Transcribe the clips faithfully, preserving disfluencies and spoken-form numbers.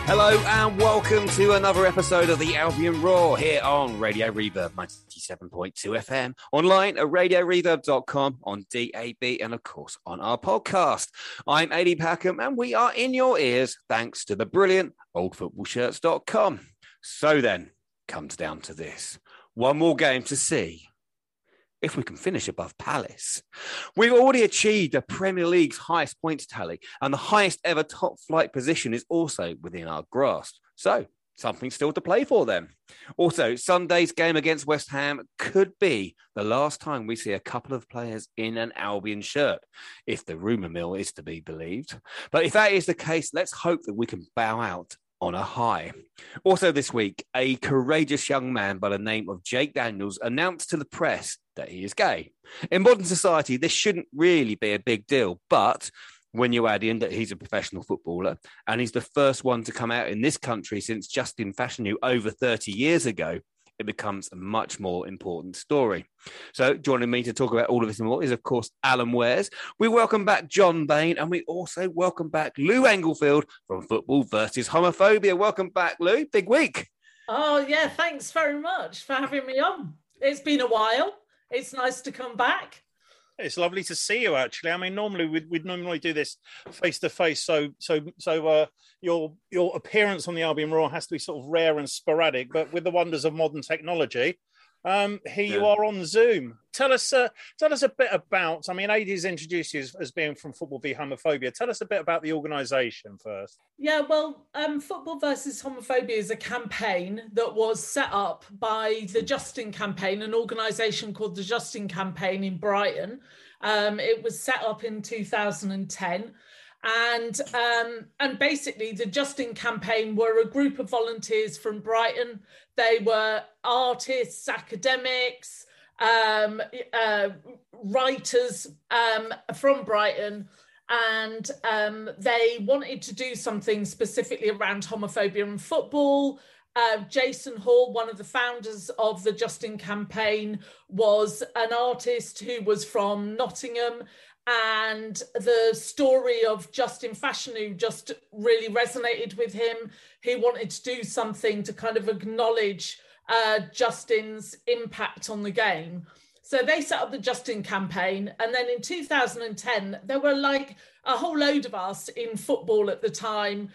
Hello and welcome to another episode of the Albion Roar here on Radio Reverb ninety-seven point two F M, online at radio reverb dot com, on D A B, and of course on our podcast. I'm Adi Packham and we are in your ears thanks to the brilliant old football shirts dot com. So then, comes down to this. One more game to see if we can finish above Palace. We've already achieved the Premier League's highest points tally, and the highest ever top flight position is also within our grasp. So, something still to play for then. Also, Sunday's game against West Ham could be the last time we see a couple of players in an Albion shirt, if the rumour mill is to be believed. But if that is the case, let's hope that we can bow out on a high. Also this week, a courageous young man by the name of Jake Daniels announced to the press that he is gay. In modern society, this shouldn't really be a big deal, but when you add in that he's a professional footballer and he's the first one to come out in this country since Justin Fashanu over thirty years ago, it becomes a much more important story. So joining me to talk about all of this and more is, of course, Alan Wares. We welcome back John Bain, and we also welcome back Lou Englefield from Football versus Homophobia. Welcome back, Lou. Big week. Oh, yeah, thanks very much for having me on. It's been a while. It's nice to come back. It's lovely to see you, actually. I mean, normally we'd, we'd normally do this face to face, so so so uh, your your appearance on the Albion Roar has to be sort of rare and sporadic. But with the wonders of modern technology, um, here yeah. you are on Zoom. Tell us, uh, tell us a bit about. I mean, Adi's introduced you as, as being from Football v Homophobia. Tell us a bit about the organisation first. Yeah, well, um, Football versus Homophobia is a campaign that was set up by the Justin Campaign, an organisation called the Justin Campaign in Brighton. Um, it was set up in two thousand ten. And um, and basically, the Justin Campaign were a group of volunteers from Brighton. They were artists, academics, um, uh, writers um, from Brighton. And um, they wanted to do something specifically around homophobia in football. Uh, Jason Hall, one of the founders of the Justin Campaign, was an artist who was from Nottingham. And the story of Justin Fashanu just really resonated with him. He wanted to do something to kind of acknowledge uh, Justin's impact on the game. So they set up the Justin Campaign. And then in two thousand ten, there were like a whole load of us in football at the time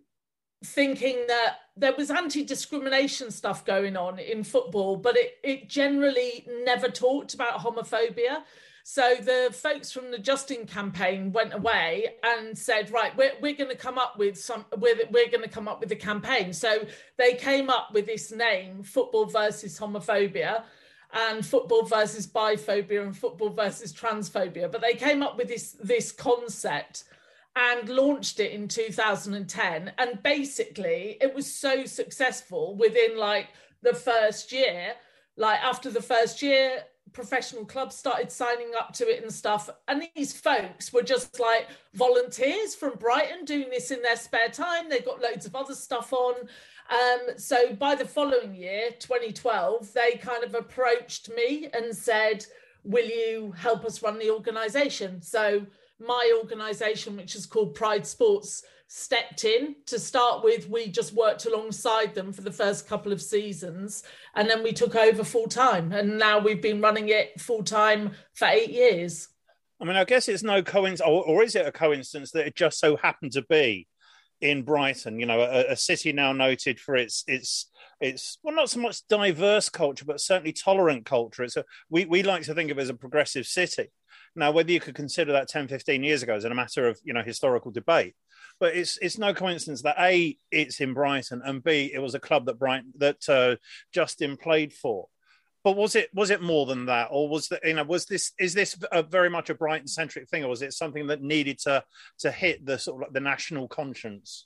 thinking that there was anti-discrimination stuff going on in football, but it, it generally never talked about homophobia. So the folks from the Justin Campaign went away and said, right, we're, we're going to come up with some, we're, we're going to come up with a campaign. So they came up with this name, Football versus Homophobia, and Football versus Biphobia, and Football versus Transphobia. But they came up with this, this concept and launched it in two thousand ten. And basically it was so successful within like the first year, like after the first year, professional clubs started signing up to it and stuff. And these folks were just like volunteers from Brighton doing this in their spare time. They got loads of other stuff on. Um, so by the following year, twenty twelve, they kind of approached me and said, will you help us run the organisation? So my organisation, which is called Pride Sports, stepped in. To start with, we just worked alongside them for the first couple of seasons, and then we took over full time, and now we've been running it full time for eight years. I mean, I guess it's no coincidence, or, or is it a coincidence that it just so happened to be in Brighton, you know, a, a city now noted for its its its well, not so much diverse culture, but certainly tolerant culture. It's a, we we like to think of it as a progressive city. Now, whether you could consider that ten, fifteen years ago is a matter of, you know, historical debate. But it's it's no coincidence that A, it's in Brighton, and B, it was a club that Brighton that uh, Justin played for. But was it was it more than that, or was that, you know, was this is this a very much a Brighton centric thing, or was it something that needed to to hit the sort of like the national conscience?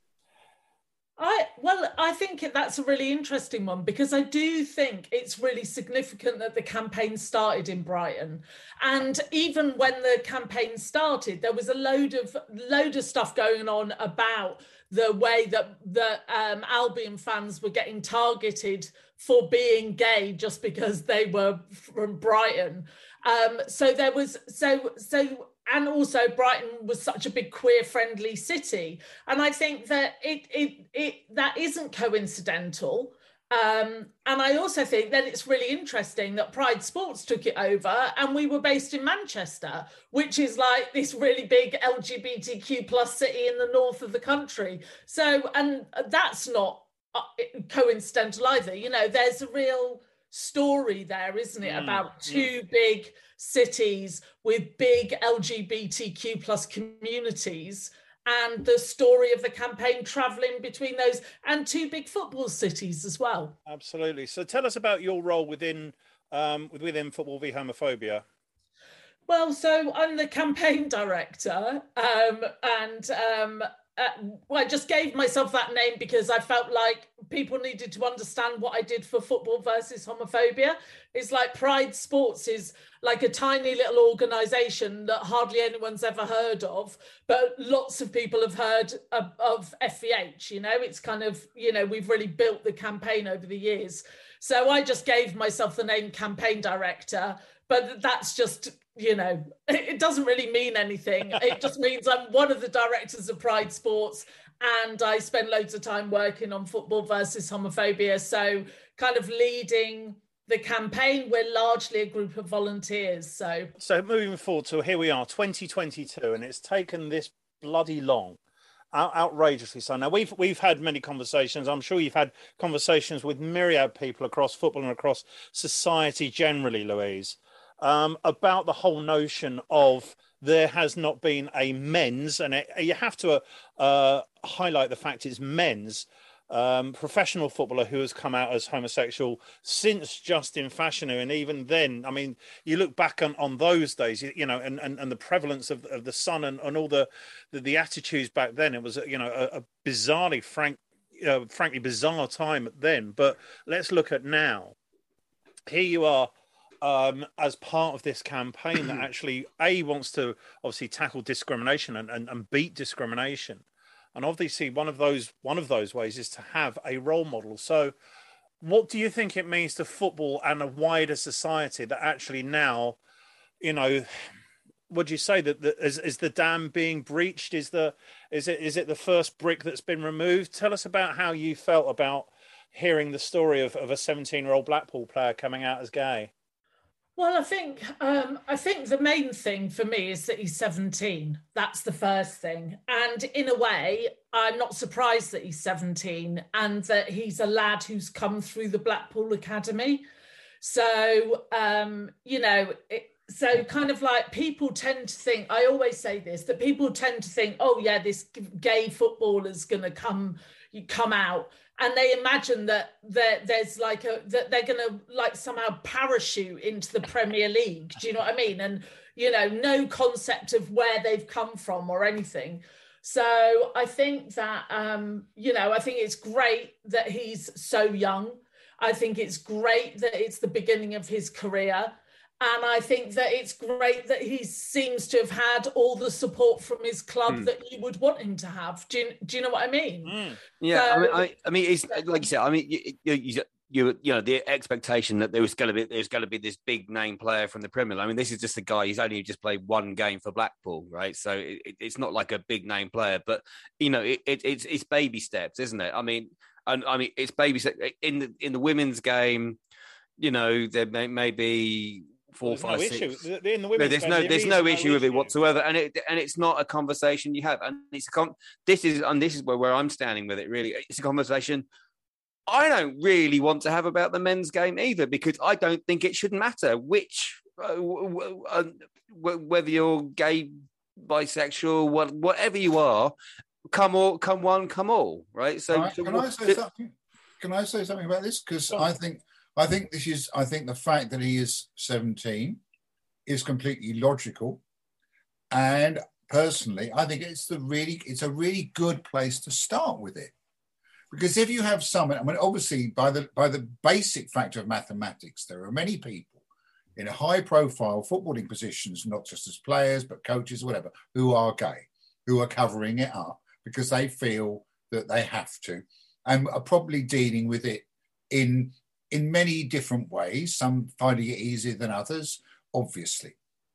I well, I think that's a really interesting one, because I do think it's really significant that the campaign started in Brighton. And even when the campaign started, there was a load of load of stuff going on about the way that the um, Albion fans were getting targeted for being gay just because they were from Brighton. Um, so there was so so and also Brighton was such a big queer-friendly city, and I think that it it it that isn't coincidental. Um, and I also think that it's really interesting that Pride Sports took it over, and we were based in Manchester, which is like this really big L G B T Q plus city in the north of the country. So, and that's not coincidental either. You know, there's a real story there, isn't it, mm, about two yeah. big cities with big L G B T Q plus communities, and the story of the campaign travelling between those, and two big football cities as well. Absolutely. So tell us about your role within um, within Football v Homophobia. Well, so I'm the campaign director, um, and um, uh, well, I just gave myself that name because I felt like people needed to understand what I did for Football versus Homophobia. It's like Pride Sports is like a tiny little organisation that hardly anyone's ever heard of, but lots of people have heard of, of F V H, you know, it's kind of, you know, we've really built the campaign over the years. So I just gave myself the name campaign director, but that's just, you know, it doesn't really mean anything. It just means I'm one of the directors of Pride Sports, and I spend loads of time working on Football versus Homophobia. So kind of leading the campaign. We're largely a group of volunteers. So, so moving forward to here we are, twenty twenty-two, and it's taken this bloody long, out- outrageously so. Now we've we've had many conversations. I'm sure you've had conversations with myriad people across football and across society generally, Louise, um, about the whole notion of there has not been a men's, and it, you have to uh, highlight the fact it's men's. Um, professional footballer who has come out as homosexual since Justin Fashanu, and even then, I mean, you look back on, on those days, you, you know, and, and, and the prevalence of, of the Sun and, and all the, the the attitudes back then. It was, you know, a, a bizarrely frank, uh, frankly bizarre time then. But let's look at now. Here you are. Um, as part of this campaign that actually a wants to obviously tackle discrimination and, and, and beat discrimination. And obviously, one of those one of those ways is to have a role model. So, what do you think it means to football and a wider society that actually now, you know, would you say that the, is is the dam being breached? Is the is it is it the first brick that's been removed? Tell us about how you felt about hearing the story of, of a seventeen-year-old Blackpool player coming out as gay. Well, I think um, I think the main thing for me is that he's seventeen. That's the first thing. And in a way, I'm not surprised that he's seventeen and that he's a lad who's come through the Blackpool Academy. So, um, you know, it, so kind of like people tend to think, I always say this, that people tend to think, oh, yeah, this gay footballer's going to come, come out. And they imagine that there's like a that they're going to like somehow parachute into the Premier League. Do you know what I mean? And, you know, no concept of where they've come from or anything. So I think that, um, you know, I think it's great that he's so young. I think it's great that it's the beginning of his career. And I think that it's great that he seems to have had all the support from his club mm. that you would want him to have. Do you, do you know what I mean? Mm. Yeah, so, I mean, I, I mean, it's like you said. I mean, you, you, you, you know, the expectation that there was going to be there's going to be this big name player from the Premier League. I mean, this is just a guy. He's only just played one game for Blackpool, right? So it, it's not like a big name player, but you know, it, it, it's it's baby steps, isn't it? I mean, and I mean, it's baby steps in the in the women's game. You know, there may, may be. Four, there's five, no six. Issue. In the women's there's game, no, there there's no, no issue, issue with it whatsoever, and it, and it's not a conversation you have. And it's a con- this is, and this is where, where I'm standing with it. Really, it's a conversation I don't really want to have about the men's game either, because I don't think it should matter which, uh, w- w- uh, w- whether you're gay, bisexual, what, whatever you are, come all, come one, come all, right? So, can I, so can I say something? Can I say something about this? Because I think. I think this is. I think the fact that he is seventeen is completely logical, and personally, I think it's the really. It's a really good place to start with it, because if you have someone, I mean, obviously, by the by the basic fact of mathematics, there are many people in a high-profile footballing positions, not just as players but coaches, or whatever, who are gay, who are covering it up because they feel that they have to, and are probably dealing with it in. in many different ways, some finding it easier than others, obviously. Mm.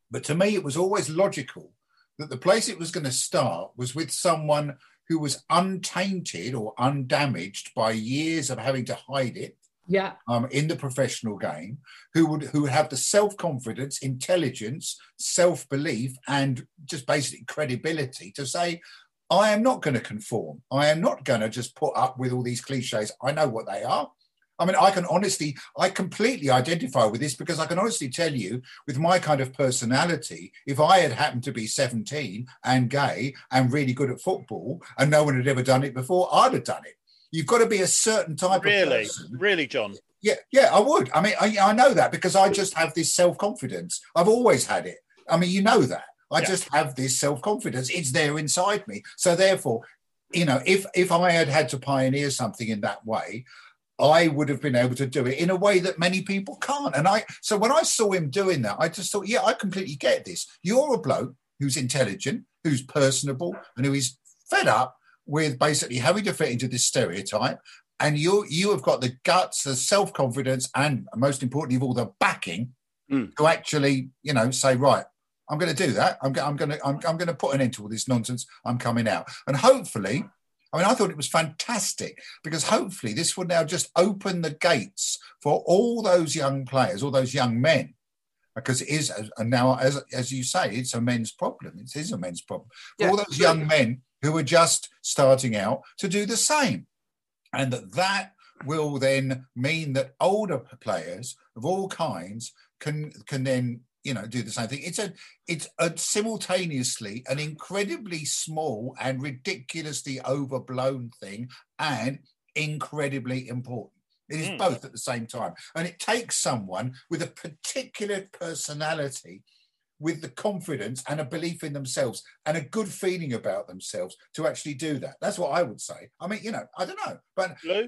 But to me, it was always logical that the place it was going to start was with someone who was untainted or undamaged by years of having to hide it. Yeah. Um, in the professional game, who would who would have the self-confidence, intelligence, self-belief, and just basically credibility to say, I am not going to conform. I am not going to just put up with all these cliches. I know what they are. I mean, I can honestly, I completely identify with this because I can honestly tell you, with my kind of personality, if I had happened to be seventeen and gay and really good at football and no one had ever done it before, I'd have done it. You've got to be a certain type really? of person. Really, John? Yeah, yeah, I would. I mean, I, I know that because I just have this self-confidence. I've always had it. I mean, you know that. I yeah. just have this self-confidence. It's there inside me. So therefore, you know, if if I had had to pioneer something in that way, I would have been able to do it in a way that many people can't. And I, so when I saw him doing that, I just thought, yeah, I completely get this. You're a bloke who's intelligent, who's personable, and who is fed up with basically having to fit into this stereotype. And you you have got the guts, the self-confidence, and most importantly of all, the backing mm. to actually, you know, say, right, I'm going to do that. I'm, I'm going to I'm, I'm going to put an end to all this nonsense. I'm coming out. And hopefully, I mean, I thought it was fantastic because hopefully this will now just open the gates for all those young players, all those young men, because it is, and now, as as you say, it's a men's problem. It is a men's problem. For yeah, all those young men who are just starting out to do the same. And that that will then mean that older players of all kinds can can then, you know, do the same thing. It's a it's a simultaneously an incredibly small and ridiculously overblown thing and incredibly important. It is mm. both at the same time. And it takes someone with a particular personality, with the confidence and a belief in themselves and a good feeling about themselves to actually do that. That's what I would say. I mean, you know, I don't know, but Lou?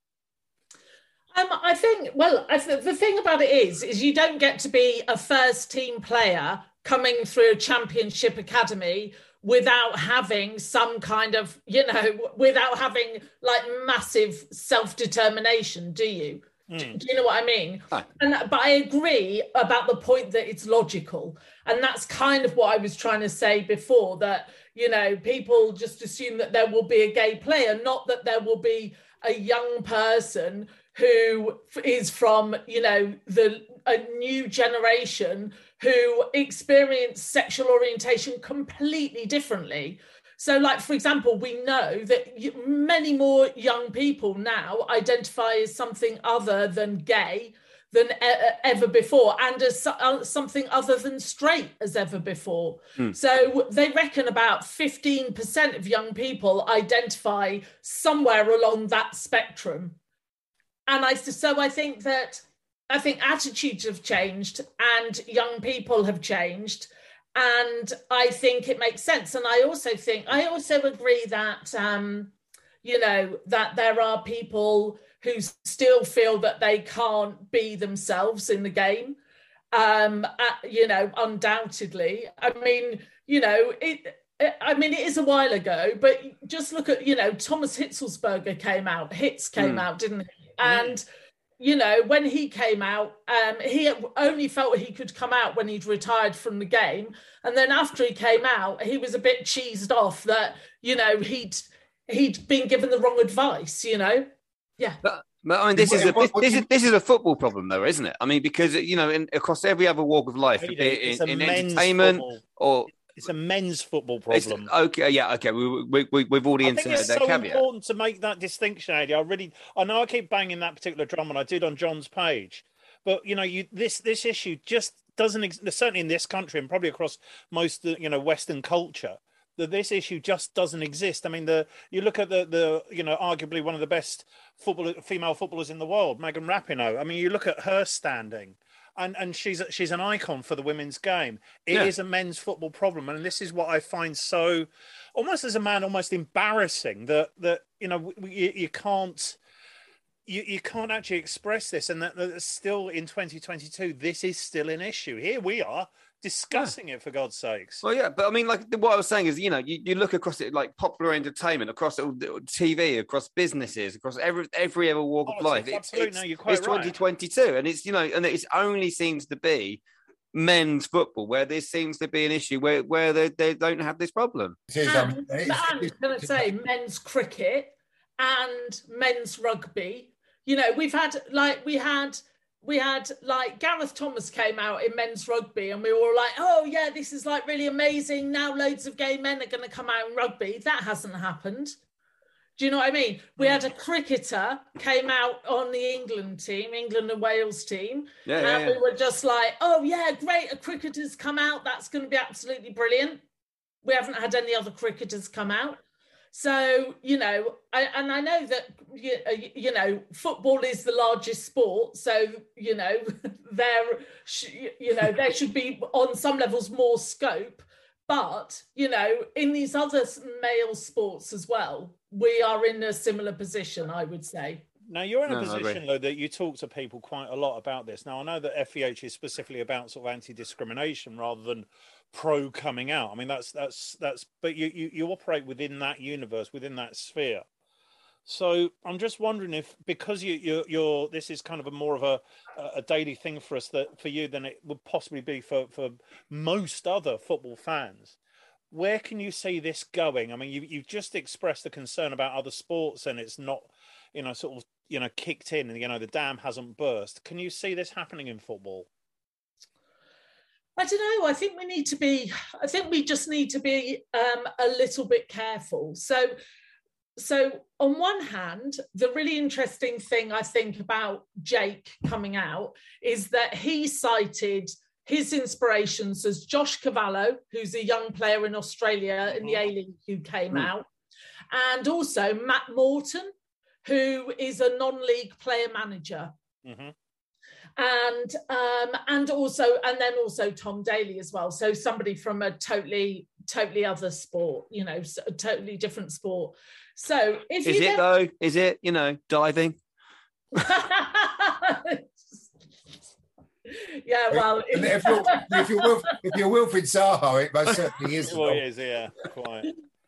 Um, I think, well, I th- the thing about it is, is you don't get to be a first team player coming through a championship academy without having some kind of, you know, without having like massive self-determination, do you? Mm. Do, do you know what I mean? Hi. And but I agree about the point that it's logical, and that's kind of what I was trying to say before. That, you know, people just assume that there will be a gay player, not that there will be a young person who is from, you know, the a new generation who experience sexual orientation completely differently. So, like, for example, we know that many more young people now identify as something other than gay than e- ever before, and as uh, something other than straight as ever before. Mm. So they reckon about fifteen percent of young people identify somewhere along that spectrum. And I so I think that I think attitudes have changed and young people have changed. And I think it makes sense. And I also think, I also agree that, um, you know, that there are people who still feel that they can't be themselves in the game, um, uh, you know, undoubtedly. I mean, you know, it, it, I mean, it is a while ago, but just look at, you know, Thomas Hitzelsberger came out, Hitz came mm. out, didn't he? And... Mm. You know, when he came out, um, he only felt he could come out when he'd retired from the game. And then after he came out, he was a bit cheesed off that, you know, he'd he'd been given the wrong advice, you know? Yeah. But, but I mean, this is, a, this, this, is, this is a football problem, though, isn't it? I mean, because, you know, in, across every other walk of life, be it in, in entertainment football. or... It's a men's football problem. It's, okay, yeah, okay. We, we, we, we've already inserted that caveat. I think it's so caveat. important to make that distinction, Eddie. I really, I know I keep banging that particular drum, and I did on John's page. But, you know, you this this issue just doesn't exist, certainly in this country and probably across most, you know, Western culture, that this issue just doesn't exist. I mean, the you look at the, the you know, arguably one of the best football, female footballers in the world, Megan Rapinoe. I mean, you look at her standing. And and she's she's an icon for the women's game. It yeah. is a men's football problem, and this is what I find so, almost as a man, almost embarrassing that that you know you, you can't you, you can't actually express this, and that, that still in twenty twenty-two this is still an issue. Here we are discussing yeah. it, for God's sakes. Well, yeah, but I mean, like what I was saying is, you know, you, you look across it like popular entertainment, across T V, across businesses, across every every other walk Politics, of life. It's, absolutely, it's, no, you're quite it's right. twenty twenty-two, and it's, you know, and it only seems to be men's football where this seems to be an issue where, where they, they don't have this problem. It is, and, I mean, it's, and it's, can I say men's cricket and men's rugby? You know, we've had like we had we had like Gareth Thomas came out in men's rugby, and we were all like, oh yeah, this is like really amazing. Now loads of gay men are going to come out in rugby. That hasn't happened. Do you know what I mean? We had a cricketer came out on the England team, England and Wales team. Yeah, and yeah, yeah. we were just like, oh yeah, great, a cricketer's come out. That's going to be absolutely brilliant. We haven't had any other cricketers come out. So, you know, I, and I know that, you, you know, football is the largest sport. So, you know, there, you know, there should be on some levels more scope. But, you know, in these other male sports as well, we are in a similar position, I would say. Now, you're in a No, position, though, that you talk to people quite a lot about this. Now, I know that F E H is specifically about sort of anti-discrimination rather than pro coming out. I mean, that's, that's, that's, but you, you, you operate within that universe, within that sphere. So I'm just wondering if, because you, you're, you're, this is kind of a more of a, a daily thing for us that for you than it would possibly be for, for most other football fans. Where can you see this going? I mean, you, you've just expressed a concern about other sports and it's not, you know, sort of, you know, kicked in and, you know, the dam hasn't burst. Can you see this happening in football? I don't know. I think we need to be, I think we just need to be um, a little bit careful. So, So on one hand, the really interesting thing I think about Jake coming out is that he cited his inspirations as Josh Cavallo, who's a young player in Australia in the A-League who came mm. out, and also Matt Morton, who is a non-league player manager. Mm-hmm. And um, and also and then also Tom Daly as well. So somebody from a totally totally other sport, you know, a totally different sport. So if is you it get... though? Is it, you know, diving? Yeah, well, if, if you're if you're Wilf, if you're Wilfried Zaha, it most certainly is. Well, it is, yeah, quite.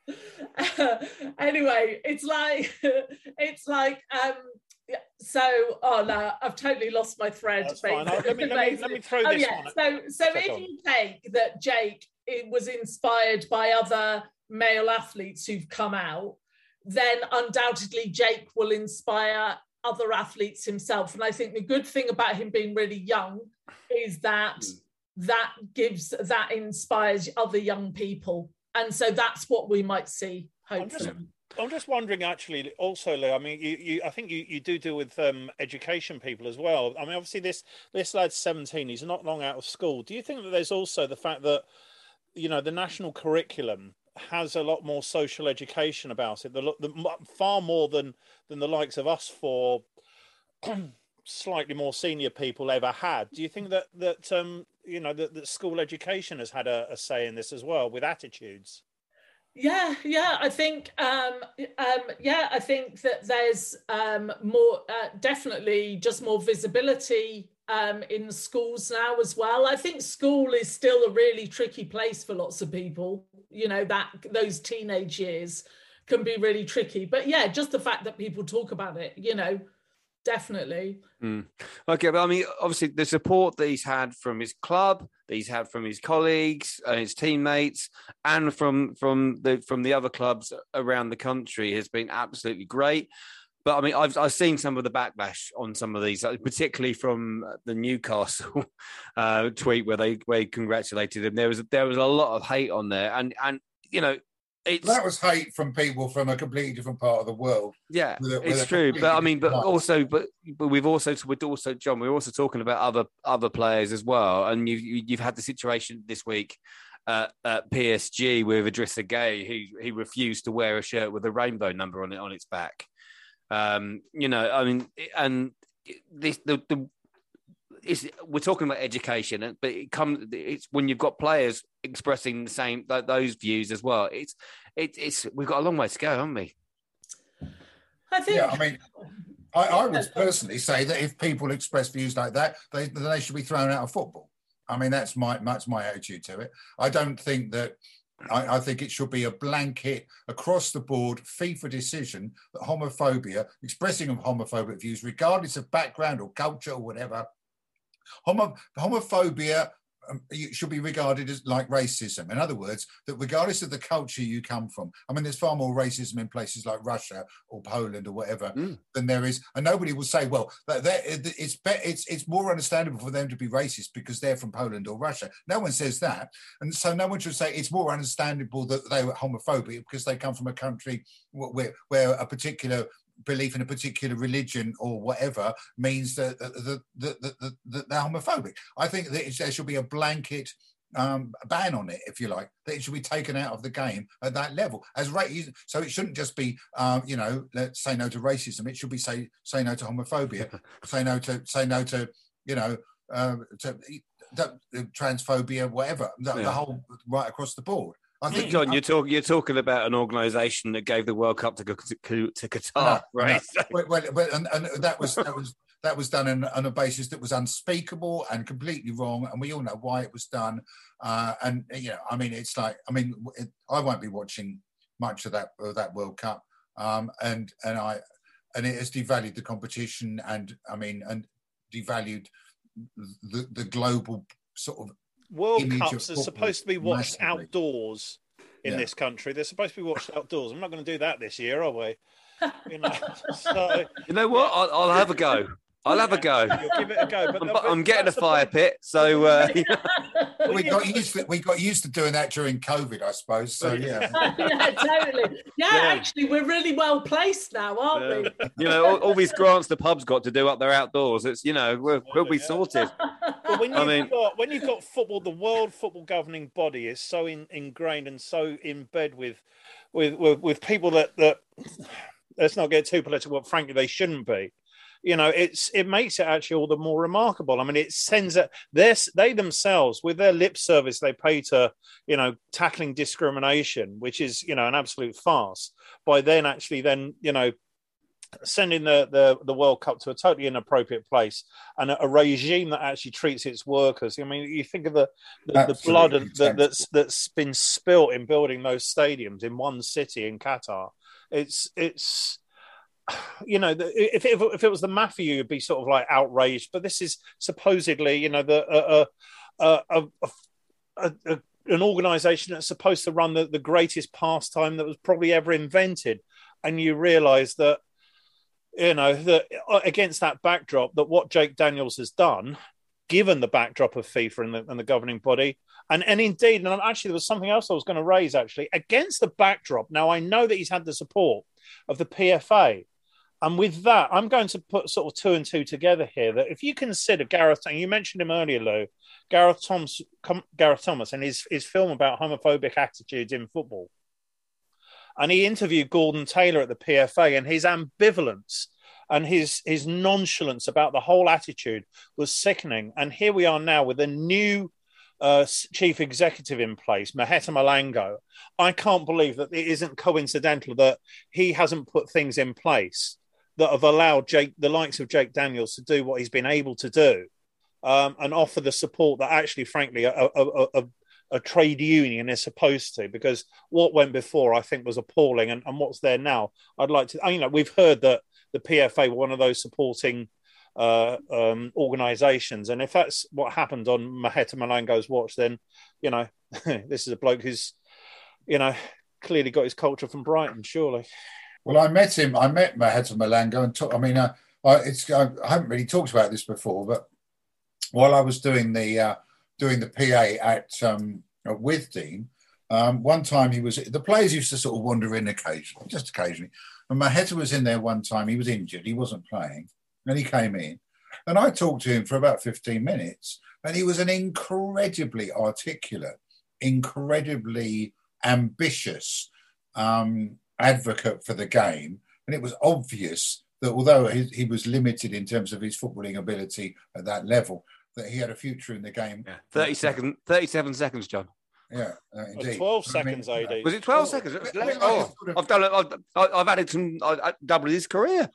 Uh, anyway, it's like it's like um. Yeah, so, oh no, I've totally lost my thread. That's fine. Let me, let, me, let me throw this oh, yeah. one. So, so if on. you take that Jake it was inspired by other male athletes who've come out, then undoubtedly Jake will inspire other athletes himself. And I think the good thing about him being really young is that mm. that gives, that inspires other young people. And so that's what we might see, hopefully. I'm just wondering, actually, also, Lou, I mean, you, you, I think you, you do deal with um, education people as well. I mean, obviously, this this lad's seventeen. He's not long out of school. Do you think that there's also the fact that, you know, the national curriculum has a lot more social education about it, the, the, far more than, than the likes of us four slightly more senior people ever had? Do you think that, that um, you know, that, that school education has had a, a say in this as well, with attitudes? Yeah, yeah, I think, um, um, yeah, I think that there's um, more, uh, definitely just more visibility um, in schools now as well. I think school is still a really tricky place for lots of people. You know, that those teenage years can be really tricky. But yeah, just the fact that people talk about it, you know, definitely. Mm. Okay, but I mean, obviously the support that he's had from his club, that he's had from his colleagues and his teammates, and from from the from the other clubs around the country has been absolutely great. But I mean, I've I've seen some of the backlash on some of these, particularly from the Newcastle uh, tweet where they where he congratulated him. There was there was a lot of hate on there, and and you know. It's, that was hate from people from a completely different part of the world. Yeah, with a, with it's true. But I mean, but life. also, but but we've also, we're also, John, we're also talking about other other players as well. And you you've had the situation this week uh, at P S G with Idrissa Gueye, who he refused to wear a shirt with a rainbow number on it on its back. Um, you know, I mean, and this the the. It's, we're talking about education, but it comes. It's when you've got players expressing the same those views as well. It's it, it's we've got a long way to go, haven't we? I think. Yeah, I mean, I, I would personally say that if people express views like that, they they should be thrown out of football. I mean, that's my that's my attitude to it. I don't think that. I, I think it should be a blanket across the board FIFA decision that homophobia, expressing of homophobic views, regardless of background or culture or whatever. Homo, homophobia um, it should be regarded as like racism. In other words, that regardless of the culture you come from, I mean, there's far more racism in places like Russia or Poland or whatever mm. than there is, and nobody will say, well, that it's it's it's more understandable for them to be racist because they're from Poland or Russia. No one says that, and so no one should say it's more understandable that they were homophobic because they come from a country where where a particular belief in a particular religion or whatever means that, that, that, that, that, that they're homophobic. I think that there should be a blanket um, ban on it, if you like, that it should be taken out of the game at that level. As ra- So it shouldn't just be, um, you know, let's say no to racism. It should be say say no to homophobia, say no to say no to, you know, uh, to, to transphobia, whatever, the, yeah. the whole right across the board. I think, John, you're talking you're talking about an organisation that gave the World Cup to to, to Qatar, no, right? No. well, well, well, and, and that was that was that was done on, on a basis that was unspeakable and completely wrong, and we all know why it was done. Uh, and you know, I mean, it's like, I mean, it, I won't be watching much of that of that World Cup, um, and and I and it has devalued the competition, and I mean, and devalued the the global sort of. World Cups are supposed to be watched massively. outdoors in yeah. this country. They're supposed to be watched outdoors. I'm not going to do that this year, are we? You know, so, you know what? I'll, I'll have a go. I'll have a go. You'll give it a go. But I'm, I'm getting a fire pit, so uh, we got used to we got used to doing that during COVID, I suppose. So yeah, yeah, totally. Yeah, yeah, actually, we're really well placed now, aren't yeah. we? You know, all, all these grants the pubs got to do up there outdoors. It's you know, we'll, we'll be sorted. But when you've I mean, got when you've got football, the World Football Governing Body is so in, ingrained and so in bed with with with, with people that that let's not get too political, but frankly, they shouldn't be. You know, it's it makes it actually all the more remarkable. I mean, it sends that they themselves, with their lip service they pay to, you know, tackling discrimination, which is, you know, an absolute farce, by then actually then, you know, sending the, the, the World Cup to a totally inappropriate place and a, a regime that actually treats its workers. I mean, you think of the, the, the blood that, that's that's been spilt in building those stadiums in one city in Qatar. It's it's. You know, if it, if it was the mafia, you'd be sort of like outraged. But this is supposedly, you know, the uh, uh, uh, uh, uh, uh, an organisation that's supposed to run the, the greatest pastime that was probably ever invented. And you realise that, you know, that against that backdrop, that what Jake Daniels has done, given the backdrop of FIFA and the, and the governing body, and, and indeed, and actually there was something else I was going to raise, actually, against the backdrop. Now, I know that he's had the support of the P F A. And with that, I'm going to put sort of two and two together here, that if you consider Gareth, and you mentioned him earlier, Lou, Gareth Thomas, Gareth Thomas and his, his film about homophobic attitudes in football. And he interviewed Gordon Taylor at the P F A, and his ambivalence and his, his nonchalance about the whole attitude was sickening. And here we are now with a new uh, chief executive in place, Maheta Malango. I can't believe that it isn't coincidental that he hasn't put things in place that have allowed Jake, the likes of Jake Daniels, to do what he's been able to do, um, and offer the support that actually, frankly, a, a, a, a trade union is supposed to. Because what went before, I think, was appalling, and, and what's there now, I'd like to. You know, we've heard that the P F A were one of those supporting uh, um, organisations, and if that's what happened on Maheta Malango's watch, then you know, this is a bloke who's, you know, clearly got his culture from Brighton, surely. Well, I met him. I met Maheta Malango, and talk, I mean, uh, I, it's I haven't really talked about this before, but while I was doing the uh, doing the P A at um, at Withdean, um, one time he was the players used to sort of wander in occasionally, just occasionally. And Maheta was in there one time. He was injured. He wasn't playing, and he came in, and I talked to him for about fifteen minutes, and he was an incredibly articulate, incredibly ambitious Um, advocate for the game, and it was obvious that although he, he was limited in terms of his footballing ability at that level, that he had a future in the game. Yeah. thirty seconds, thirty-seven seconds, John. Yeah, uh, indeed. twelve seconds, I mean, A D. Was it twelve oh, seconds? It was like, oh, I've done it. I've, I've added some. I doubled his career.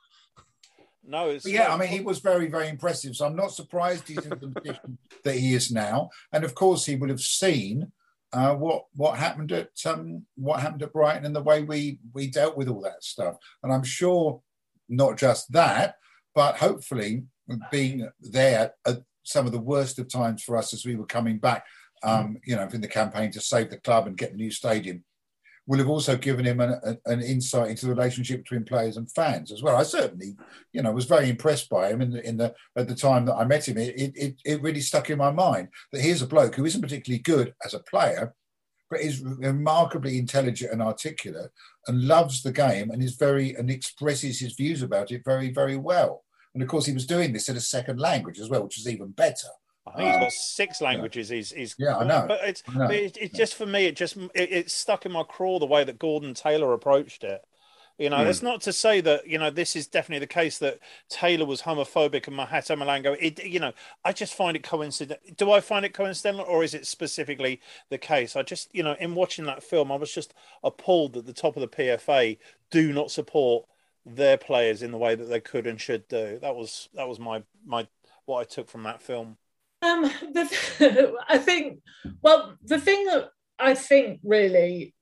No, it's but yeah. I mean, he was very, very impressive. So I'm not surprised he's in the position that he is now. And of course, he would have seen Uh, what what happened at um, what happened at Brighton and the way we we dealt with all that stuff, and I'm sure not just that, but hopefully being there at, some of the worst of times for us as we were coming back, um, you know, in the campaign to save the club and get the new stadium, will have also given him an, a, an insight into the relationship between players and fans as well. I certainly, you know, was very impressed by him in the, in the at the time that I met him. It, it, it really stuck in my mind that here's a bloke who isn't particularly good as a player, but is remarkably intelligent and articulate and loves the game and is very and expresses his views about it very, very well. And of course, he was doing this in a second language as well, which is even better. I think he's got six languages. Yeah. He's, he's yeah, I know. But it's, I know. But it's, it's just for me. It just it, it's stuck in my craw the way that Gordon Taylor approached it. You know, mm. That's not to say that, you know, this is definitely the case that Taylor was homophobic and Mahato Malango. It, you know, I just find it coincidental. Do I find it coincidental, or is it specifically the case? I just, you know, in watching that film, I was just appalled that the top of the P F A do not support their players in the way that they could and should do. That was that was my my what I took from that film. Um, the, I think, well, the thing that I think really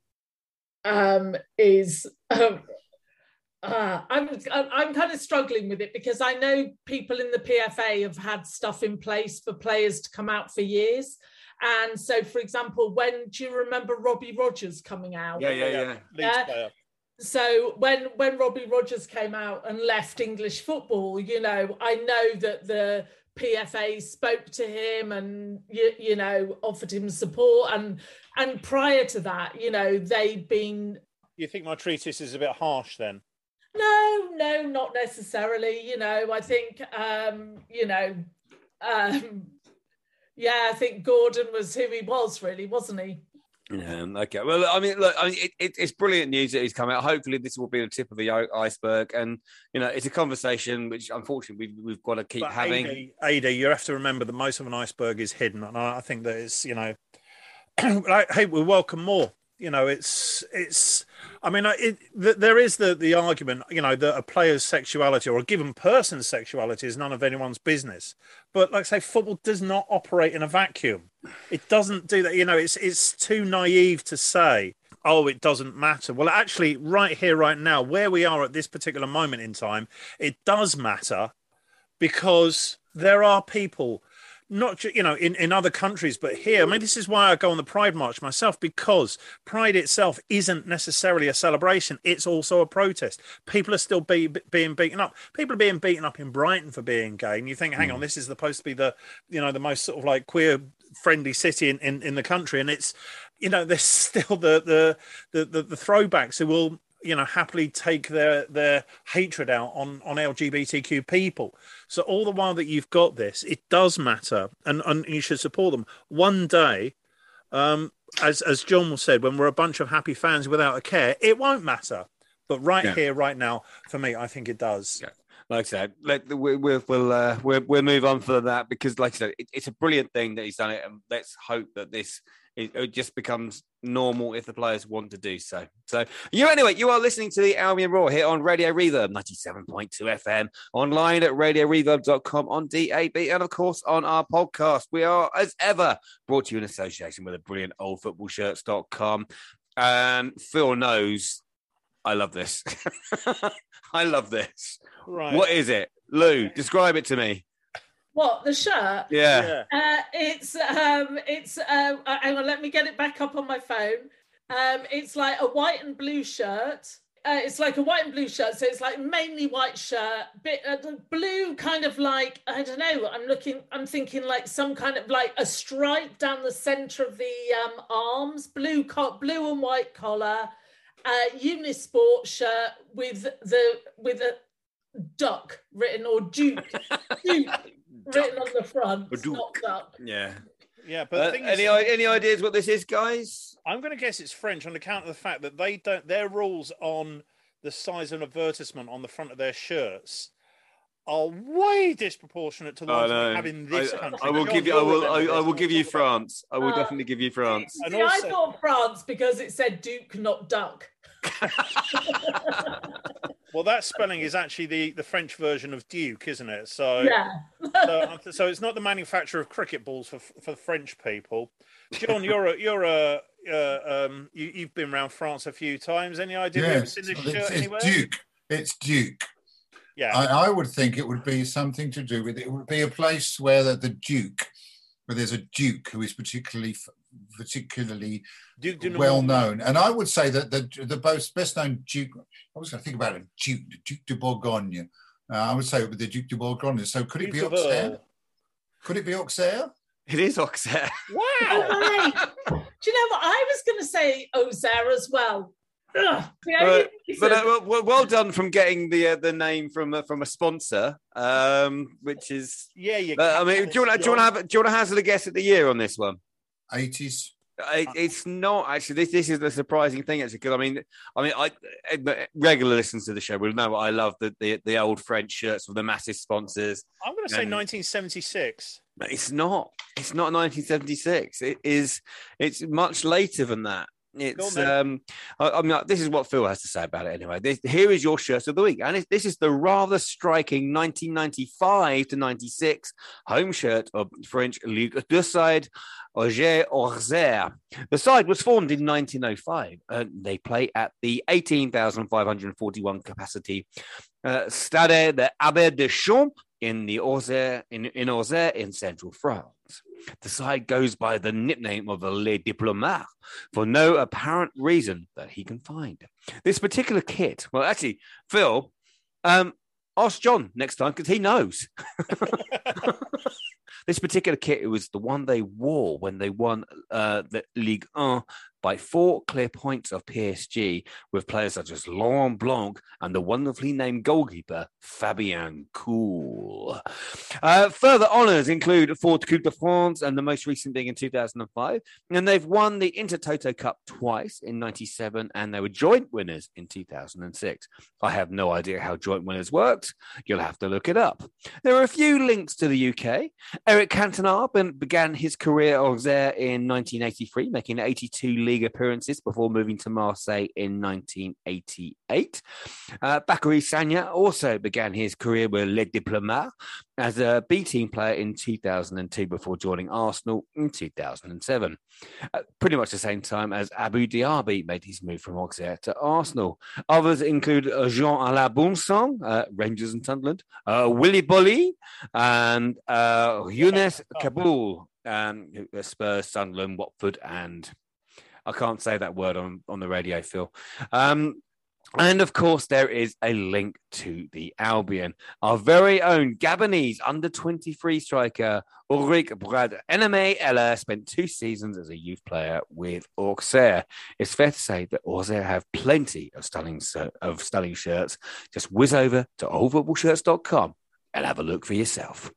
um, is, um, uh, I'm I'm kind of struggling with it because I know people in the P F A have had stuff in place for players to come out for years. And so, for example, when, do you remember Robbie Rogers coming out? Yeah, yeah, yeah. yeah. So when, when Robbie Rogers came out and left English football, you know, I know that the P F A spoke to him and, you, you know, offered him support. And and prior to that, you know, they'd been... You think my treatise is a bit harsh then? No, no, not necessarily. You know, I think, um, you know, um, yeah, I think Gordon was who he was, really, wasn't he? Yeah, okay. Well, I mean, look, I mean, it, it, it's brilliant news that he's come out. Hopefully, this will be the tip of the iceberg, and you know, it's a conversation which, unfortunately, we've, we've got to keep but having. A D, A D, you have to remember that most of an iceberg is hidden, and I think that it's, you know, like, hey, we welcome more. You know, it's it's. I mean, it, there is the the argument, you know, that a player's sexuality or a given person's sexuality is none of anyone's business. But like I say, football does not operate in a vacuum. It doesn't do that. You know, it's it's too naive to say, oh, it doesn't matter. Well, actually, right here, right now, where we are at this particular moment in time, it does matter because there are people. Not just, you know, in, in other countries, but here. I mean, this is why I go on the Pride March myself, because Pride itself isn't necessarily a celebration. It's also a protest. People are still be, being beaten up. People are being beaten up in Brighton for being gay. And you think, hang on, this is supposed to be the, you know, the most sort of like queer friendly city in, in, in the country. And it's, you know, there's still the, the, the, the, the throwbacks who will, you know, happily take their their hatred out on, on L G B T Q people. So all the while that you've got this, it does matter, and, and you should support them. One day, um, as as John said, when we're a bunch of happy fans without a care, it won't matter. But right yeah. here, right now, for me, I think it does. Yeah. Like I said, let, we, we'll we'll, uh, we'll we'll move on for that because, like I said, it, it's a brilliant thing that he's done it, and let's hope that this it, it just becomes normal if the players want to do so. So, you anyway, you are listening to the Albion Roar here on Radio Reverb ninety-seven point two F M, online at radio reverb dot com, on D A B, and of course on our podcast. We are, as ever, brought to you in association with a brilliant old football shirts dot com. And Phil knows I love this. I love this. Right. What is it? Lou, describe it to me. What, the shirt? Yeah. Uh, it's, um, it's. Uh, hang on, let me get it back up on my phone. Um, it's like a white and blue shirt. Uh, it's like a white and blue shirt, so it's like mainly white shirt, bit uh, blue, kind of like, I don't know. I'm looking. I'm thinking like some kind of like a stripe down the centre of the um, arms, blue, co- blue and white collar, uh, Unisport shirt with the with a duck written or Duke, Duke written on the front, not duck. Yeah. Yeah, but uh, the thing any is, any ideas what this is, guys? I'm going to guess it's French on account of the fact that they don't. Their rules on the size of an advertisement on the front of their shirts are way disproportionate to the ones we have in this I, country. I will John, give you. I will. I, I will give you about. France. I will Uh, definitely give you France. See, And see, also- I thought France because it said Duke, not duck. Well, that spelling is actually the, the French version of Duke, isn't it? So, Yeah. so, so it's not the manufacturer of cricket balls for for French people. John, you're a you're a uh, um you, you've been around France a few times. Any idea? Have you ever Yes, seen this it's, shirt it's anywhere? Duke. It's Duke. Yeah, I, I would think it would be something to do with it. It would be a place where the, the Duke, where there's a Duke who is particularly particularly well known. And I would say that the the most best known Duke. I was going to think about a Duke, the Duke de Bourgogne. Uh, I would say it would be the Duke de Bourgogne. So could it be Auxerre? Could it be Auxerre? It is Auxerre. Wow! Oh, do you know what? I was going to say Auxerre as well. Ugh, uh, but uh, well, well done from getting the uh, the name from uh, from a sponsor, um, which is yeah. You uh, I mean, do you want do you want to have do you want to hazard a guess at the year on this one? eighties. It, it's not actually. This this is the surprising thing actually, because I mean, I mean, I regular listeners to the show will know I love the, the the old French shirts with the massive sponsors. I'm going to say nineteen seventy-six. It's not. It's not nineteen seventy-six. It is. It's much later than that. It's um, I, I mean, this is what Phil has to say about it anyway. This, here is your shirt of the week, and it, this is the rather striking nineteen ninety-five to ninety-six home shirt of French Ligue deux side Auxerre. The side was formed in nineteen oh five, and they play at the eighteen thousand five hundred forty-one capacity uh, Stade de Abbé de Champs in the Auxerre in, in Auxerre in central France. The side goes by the nickname of the Les Diplomates for no apparent reason that he can find. This particular kit, well, actually, Phil, um, ask John next time because he knows. This particular kit, it was the one they wore when they won uh, the Ligue one by four clear points of P S G with players such as Laurent Blanc and the wonderfully named goalkeeper Fabien Cool. Uh, further honours include fourth Coupe de France and the most recent being in two thousand five. And they've won the Intertoto Cup twice in ninety-seven and they were joint winners in two thousand six. I have no idea how joint winners worked. You'll have to look it up. There are a few links to the U K. Eric Cantona began his career at Auxerre in nineteen eighty-three, making eighty-two league appearances before moving to Marseille in nineteen eighty-eight. Uh, Bakary Sagna also began his career with Les Diplomates as a B-team player in two thousand two before joining Arsenal in two thousand seven. Uh, pretty much the same time as Abou Diaby made his move from Auxerre to Arsenal. Others include Jean-Alain Bonson, uh, Rangers and Sunderland, uh, Willy Bolly, and uh, Younes Kaboul, um, Spurs, Sunderland, Watford, and I can't say that word on, on the radio, Phil. Um, and of course, there is a link to the Albion. Our very own Gabonese under twenty-three striker Ulrich Brad Eneme Ella spent two seasons as a youth player with Auxerre. It's fair to say that Auxerre have plenty of stunning of stunning shirts. Just whiz over to old football shirts dot com and have a look for yourself.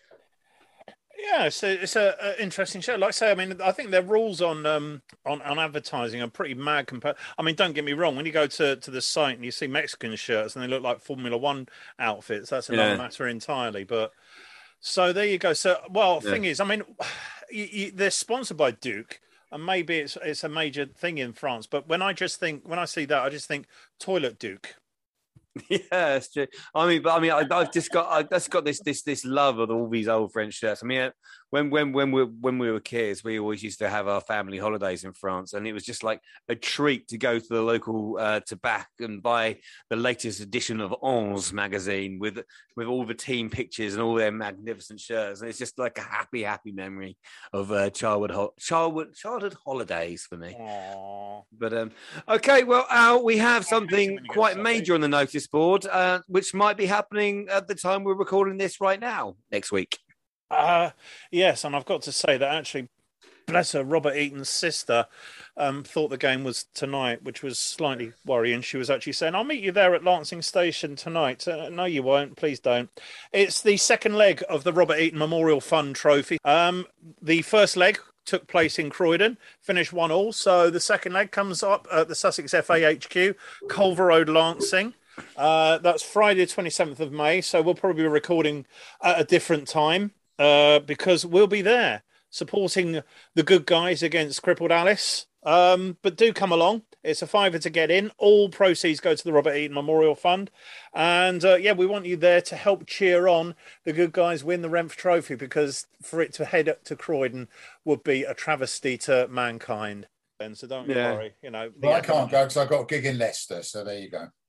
Yeah, so it's a, a interesting show. Like I say, I mean, I think their rules on um on, on advertising are pretty mad. Compared, I mean, don't get me wrong. When you go to, to the site and you see Mexican shirts and they look like Formula One outfits, that's another yeah. matter entirely. But so there you go. So well, yeah. thing is, I mean, you, you, they're sponsored by Duke, and maybe it's it's a major thing in France. But when I just think, when I see that, I just think Toilet Duke. Yeah, it's true. I mean, but I mean, I, I've just got, I've just got this, this, this love of all these old French shirts. I mean, when, when, when we, when we were kids, we always used to have our family holidays in France, and it was just like a treat to go to the local uh, Tabac and buy the latest edition of Onze magazine with, with all the team pictures and all their magnificent shirts. And it's just like a happy, happy memory of uh, childhood, ho- childhood, childhood holidays for me. Aww. But um, okay, well, Al, we have something quite major on the notice board, uh, which might be happening at the time we're recording this right now, next week. Uh, yes, and I've got to say that actually, bless her, Robert Eaton's sister um, thought the game was tonight, which was slightly worrying. She was actually saying, I'll meet you there at Lancing Station tonight. Uh, no, you won't. Please don't. It's the second leg of the Robert Eaton Memorial Fund Trophy. Um, the first leg took place in Croydon, finished one all. So the second leg comes up at the Sussex F A H Q, Culver Road, Lancing. Uh, that's Friday, twenty-seventh of May. So we'll probably be recording at a different time uh, because we'll be there supporting the good guys against Crippled Alice. Um, but do come along. It's a fiver to get in. All proceeds go to the Robert Eaton Memorial Fund. And uh, yeah, we want you there to help cheer on the good guys win the Renf Trophy, because for it to head up to Croydon would be a travesty to mankind. And so don't yeah. worry, you know. Well, I can't go because I've got a gig in Leicester, so there you go.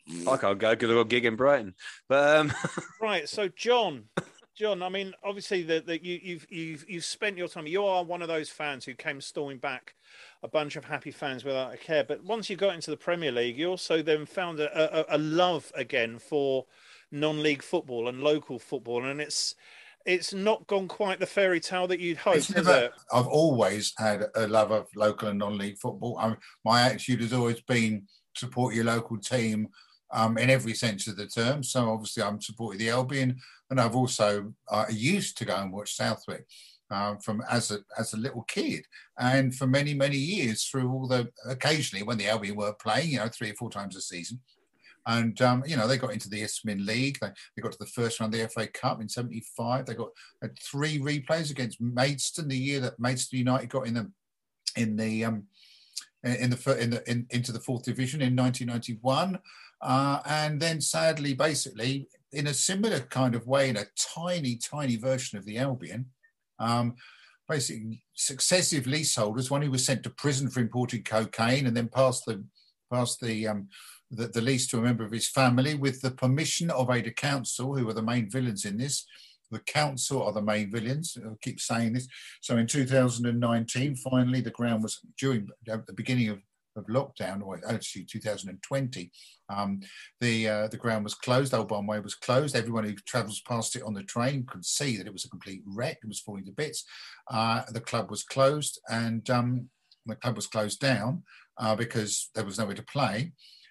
I can't go because I've got a gig in Brighton. But um... right, so John, John, I mean, obviously that that you, you've you've you've spent your time. You are one of those fans who came storming back, a bunch of happy fans without a care. But once you got into the Premier League, you also then found a, a, a love again for non-league football and local football, and it's it's not gone quite the fairy tale that you'd hoped, has it? I've always had a love of local and non-league football. I mean, my attitude has always been support your local team um, in every sense of the term. So obviously I'm supporting the Albion, and I've also uh, used to go and watch Southwick uh, from as a as a little kid, and for many many years through all the occasionally when the Albion were playing, you know, three or four times a season. And, um, you know, they got into the Isthmian League. They, they got to the first round of the F A Cup in seventy-five. They got had three replays against Maidstone the year that Maidstone United got in the in the um, in the in the in, into the fourth division in nineteen ninety-one. Uh, and then, sadly, basically, in a similar kind of way, in a tiny, tiny version of the Albion, um, basically successive leaseholders, one who was sent to prison for importing cocaine and then passed the passed the um, The, the lease to a member of his family with the permission of Ada Council, who are the main villains in this. The council are the main villains. I keep saying this. So in two thousand nineteen, finally, the ground was during at the beginning of, of lockdown, or actually two thousand twenty, um, the uh, the ground was closed. Old Barn Way was closed. Everyone who travels past it on the train could see that it was a complete wreck. It was falling to bits. Uh, the club was closed, and um, the club was closed down uh, because there was nowhere to play.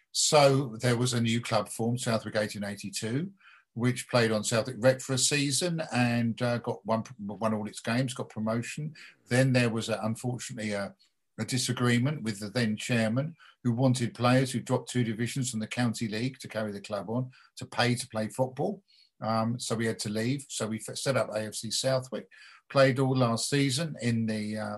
So there was a new club formed, Southwick eighteen eighty-two, which played on Southwick Rec for a season and uh, got one, won all its games, got promotion. Then there was, a, unfortunately, a, a disagreement with the then chairman, who wanted players who dropped two divisions from the county league to carry the club on, to pay to play football. Um, so we had to leave. So we set up A F C Southwick, played all last season in the uh,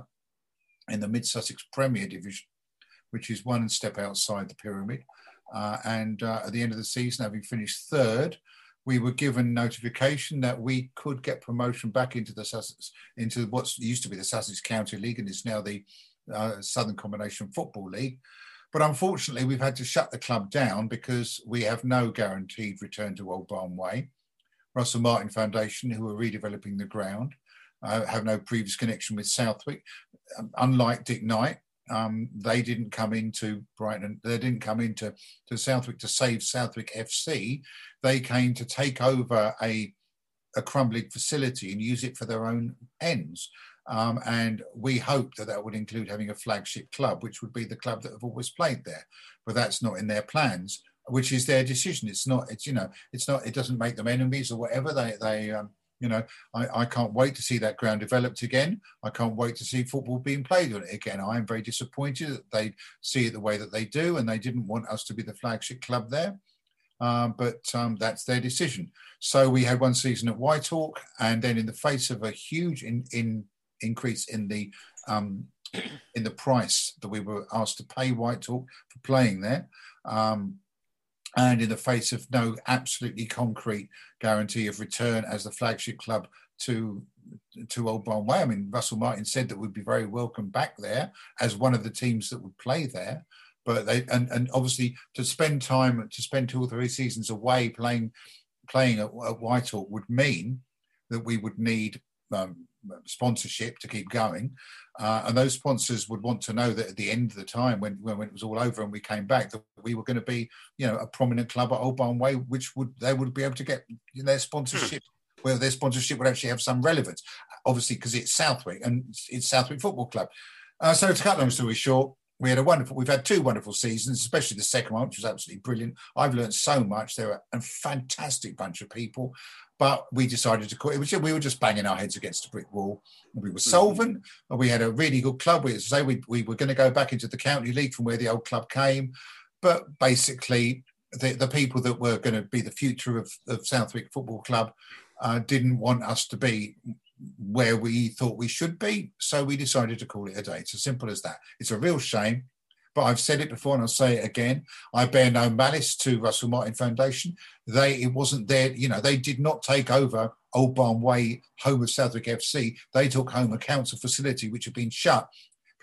in the Mid Sussex Premier Division, which is one step outside the pyramid. Uh, and uh, at the end of the season, having finished third, we were given notification that we could get promotion back into the Sussex, into what used to be the Sussex County League and is now the uh, Southern Combination Football League. But unfortunately, we've had to shut the club down because we have no guaranteed return to Old Barn Way. Russell Martin Foundation, who are redeveloping the ground, uh, have no previous connection with Southwick. Um, unlike Dick Knight, Um, they didn't come into Brighton, they didn't come into to Southwick to save Southwick F C. They came to take over a, a crumbling facility and use it for their own ends. Um, and we hoped that that would include having a flagship club, which would be the club that have always played there. But that's not in their plans, which is their decision. It's not, it's, you know, it's not, it doesn't make them enemies or whatever. They, they, um, You know, I, I can't wait to see that ground developed again. I can't wait to see football being played on it again. I am very disappointed that they see it the way that they do, and they didn't want us to be the flagship club there. Um, but um, that's their decision. So we had one season at Whitehawk, and then in the face of a huge in, in increase in the um, in the price that we were asked to pay Whitehawk for playing there, um, and in the face of no absolutely concrete guarantee of return as the flagship club to to Old Barn Way. I mean, Russell Martin said that we'd be very welcome back there as one of the teams that would play there. But they and, and obviously to spend time to spend two or three seasons away playing playing at, at Whitehawk would mean that we would need um, sponsorship to keep going, uh, and those sponsors would want to know that at the end of the time, when, when when it was all over and we came back, that we were going to be, you know, a prominent club at Old Barn Way, which would they would be able to get their sponsorship, where their sponsorship would actually have some relevance, obviously because it's Southwick and it's Southwick Football Club. Uh, so to cut long story short, we had a wonderful, we've had two wonderful seasons, especially the second one, which was absolutely brilliant. I've learned so much. They're a fantastic bunch of people. But we decided to quit. It was, we were just banging our heads against a brick wall. We were solvent. Mm-hmm. We had a really good club. We, say we, we were going to go back into the county league from where the old club came. But basically, the, the people that were going to be the future of, of Southwick Football Club uh, didn't want us to be where we thought we should be. So we decided to call it a day. It's as simple as that. It's a real shame. But I've said it before and I'll say it again. I bear no malice to Russell Martin Foundation. They, it wasn't their, you know, they did not take over Old Barn Way, home of Southwick F C. They took home a council facility which had been shut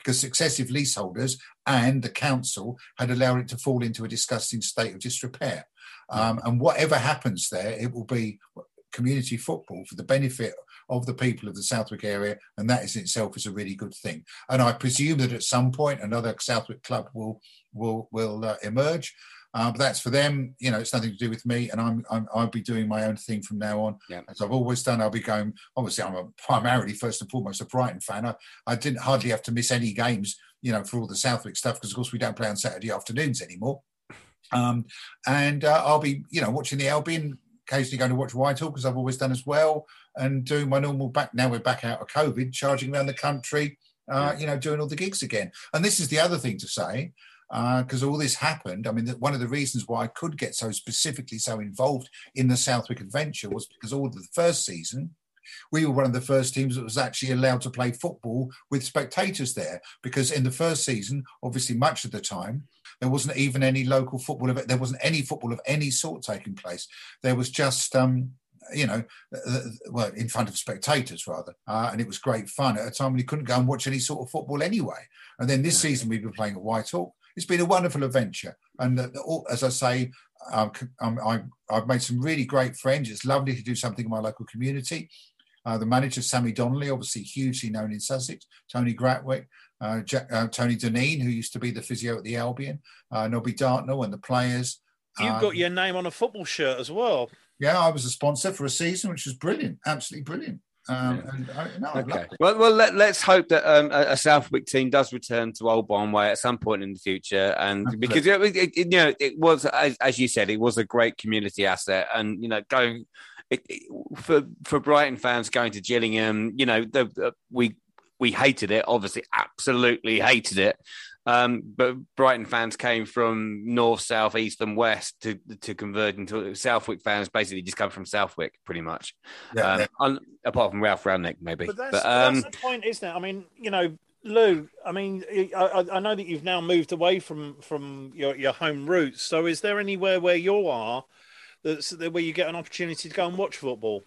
because successive leaseholders and the council had allowed it to fall into a disgusting state of disrepair. Um, and whatever happens there, it will be community football for the benefit of the people of the Southwick area, and that is in itself is a really good thing. And I presume that at some point another Southwick club will will will uh, emerge. Uh, but that's for them. You know, it's nothing to do with me, and I'm, I'm I'll be doing my own thing from now on, yeah. as I've always done. I'll be going. Obviously, I'm a, primarily first and foremost a Brighton fan. I, I didn't hardly have to miss any games, you know, for all the Southwick stuff, because of course we don't play on Saturday afternoons anymore. Um, and uh, I'll be, you know, watching the Albion, occasionally going to watch Whitehall, because I've always done as well, and doing my normal back. Now we're back out of COVID, charging around the country, uh, yeah. you know, doing all the gigs again. And this is the other thing to say. Because uh, all this happened, I mean, one of the reasons why I could get so specifically so involved in the Southwick adventure was because all of the first season, we were one of the first teams that was actually allowed to play football with spectators there. Because in the first season, obviously much of the time, there wasn't even any local football event. There wasn't any football of any sort taking place. There was just, um, you know, uh, well, in front of spectators rather. Uh, and it was great fun at a time when you couldn't go and watch any sort of football anyway. And then this season we've been playing at Whitehall. It's been a wonderful adventure. And uh, as I say, um, I, I've made some really great friends. It's lovely to do something in my local community. Uh, the manager, Sammy Donnelly, obviously hugely known in Sussex, Tony Gratwick, uh, Jack, uh, Tony Deneen, who used to be the physio at the Albion, uh, Nobby Dartnell and the players. You've um, got your name on a football shirt as well. Yeah, I was a sponsor for a season, which was brilliant, absolutely brilliant. Um, and I, no, okay. Well, well, let, let's hope that um, a, a Southwick team does return to Old Barnway at some point in the future, and Absolutely. because it, it, it, you know, it was as, as you said, it was a great community asset, and you know, going it, it, for for Brighton fans going to Gillingham, you know, the, the, we we hated it, obviously, absolutely hated it. Um, but Brighton fans came from north, south, east, and west to to convert into Southwick fans. Basically, just come from Southwick, pretty much. Yeah, um, yeah. Un, apart from Ralph Rangnick, maybe. But that's, but, um, that's the point, isn't it? I mean, you know, Lou. I mean, I, I know that you've now moved away from from your, your home roots. So, is there anywhere where you are that's where you get an opportunity to go and watch football?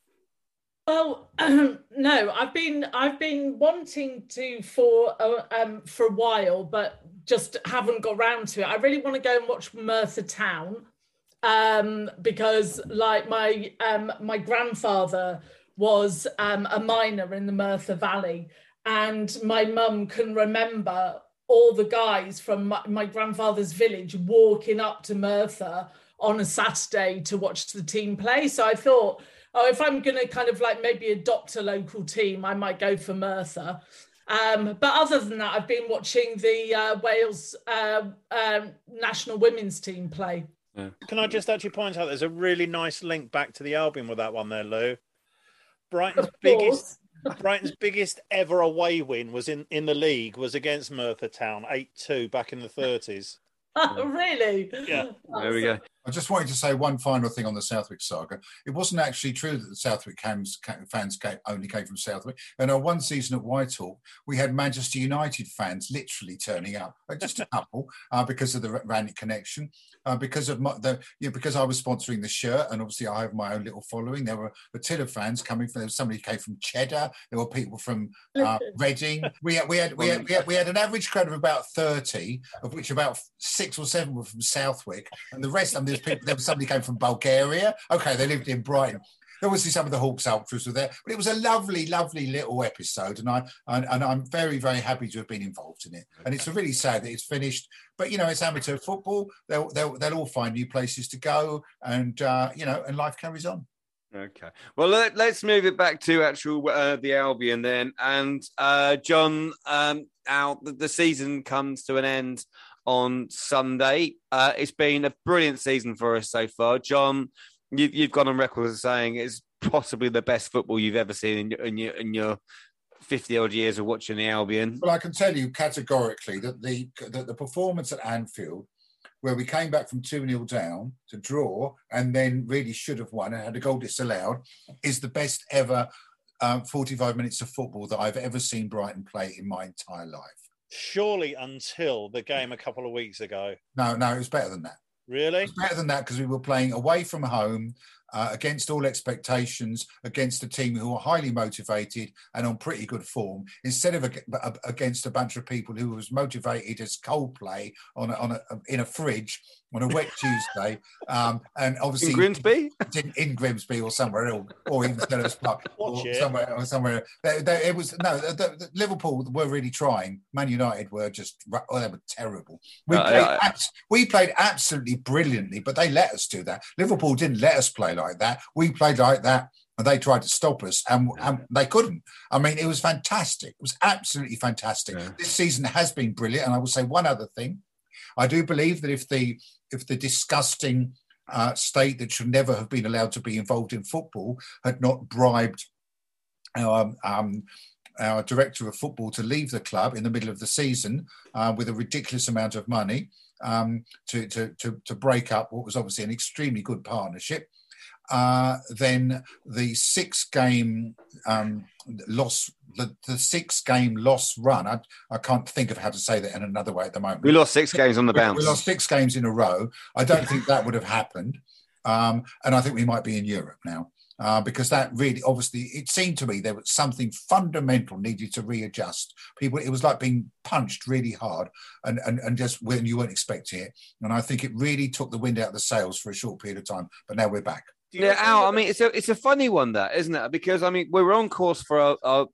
Well, um, no, I've been I've been wanting to for uh, um, for a while, but just haven't got round to it. I really want to go and watch Merthyr Town um, because, like, my um, my grandfather was um, a miner in the Merthyr Valley, and my mum can remember all the guys from my, my grandfather's village walking up to Merthyr on a Saturday to watch the team play. So I thought, oh, if I'm going to kind of like maybe adopt a local team, I might go for Merthyr. Um, but other than that, I've been watching the uh, Wales uh, um, national women's team play. Yeah. Can I just actually point out there's a really nice link back to the Albion with that one there, Lou. Brighton's biggest Brighton's biggest ever away win was in, in the league was against Merthyr Town, eight two back in the thirties. Oh, really? Yeah. There we go. I just wanted to say one final thing on the Southwick saga. It wasn't actually true that the Southwick fans came, only came from Southwick. In our one season at Whitehall, we had Manchester United fans literally turning up, just a couple, uh, because of the Rangnick connection, uh, because of my, the, you know, because I was sponsoring the shirt, and obviously I have my own little following. There were Attila fans coming from. There was somebody who came from Cheddar. There were people from uh, Reading. We had we had we had, we had we had an average crowd of about thirty, of which about six or seven were from Southwick, and the rest. I mean, people, there was somebody came from Bulgaria. Okay, they lived in Brighton. Obviously, some of the Hawks Ultras were there, but it was a lovely, lovely little episode, and I and, and I'm very, very happy to have been involved in it. And it's really sad that it's finished, but you know, it's amateur football. They'll they'll, they'll all find new places to go, and uh, you know, and life carries on. Okay, well, let, let's move it back to actual uh, the Albion then, and uh, John, um, our the, the season comes to an end on Sunday. Uh, it's been a brilliant season for us so far. John, you, you've gone on record as saying it's possibly the best football you've ever seen in your, in your, in your fifty-odd years of watching the Albion. Well, I can tell you categorically that the, that the performance at Anfield, where we came back from two nil down to draw and then really should have won and had a goal disallowed, is the best ever um, forty-five minutes of football that I've ever seen Brighton play in my entire life. Surely until the game a couple of weeks ago. No, no, it was better than that. Really? It was better than that because we were playing away from home. uh, against all expectations, against a team who are highly motivated and on pretty good form, instead of ag- against a bunch of people who was motivated as Coldplay on a, on a, in a fridge on a wet Tuesday, um, and obviously in Grimsby, in, in Grimsby or somewhere else, or even Sellers Park, or it. somewhere, or somewhere. They, they, it was no. The, the, Liverpool were really trying. Man United were just, oh, they were terrible. We Uh, played, yeah. abs- we played absolutely brilliantly, but they let us do that. Liverpool didn't let us play like that. We played like that. And they tried to stop us, and, and they couldn't. I mean, it was fantastic. It was absolutely fantastic. Yeah. This season has been brilliant. And I will say one other thing. I do believe that if the if the disgusting uh, state that should never have been allowed to be involved in football had not bribed our, um, our director of football to leave the club in the middle of the season uh, with a ridiculous amount of money um, to, to, to, to break up what was obviously an extremely good partnership, uh, then the six-game um, loss, the, the six-game loss run, I, I can't think of how to say that in another way at the moment. We lost six games on the We, bounce. we lost six games in a row. I don't think that would have happened. Um, and I think we might be in Europe now. Uh, because that really, obviously, it seemed to me there was something fundamental needed to readjust. People, it was like being punched really hard, and, and, and just when you weren't expecting it. And I think it really took the wind out of the sails for a short period of time. But now we're back. Yeah, Al, I mean, it's a it's a funny one, that, isn't it? Because I mean, we're on course for our, our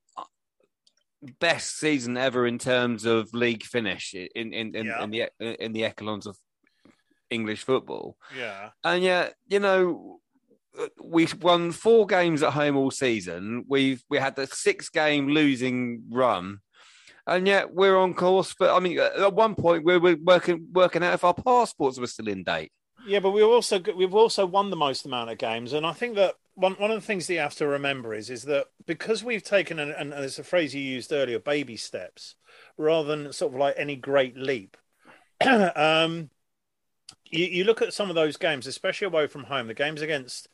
best season ever in terms of league finish in in in, Yeah. in the in the echelons of English football. Yeah. And yet, you know, we've won four games at home all season. We've we had the six game losing run, and yet we're on course. But I mean, at one point we were working working out if our passports were still in date. Yeah, but we also we've also won the most amount of games, and I think that one one of the things that you have to remember is is that because we've taken an, and there's a phrase you used earlier, baby steps, rather than sort of like any great leap. um, you, you look at some of those games, especially away from home, the games against,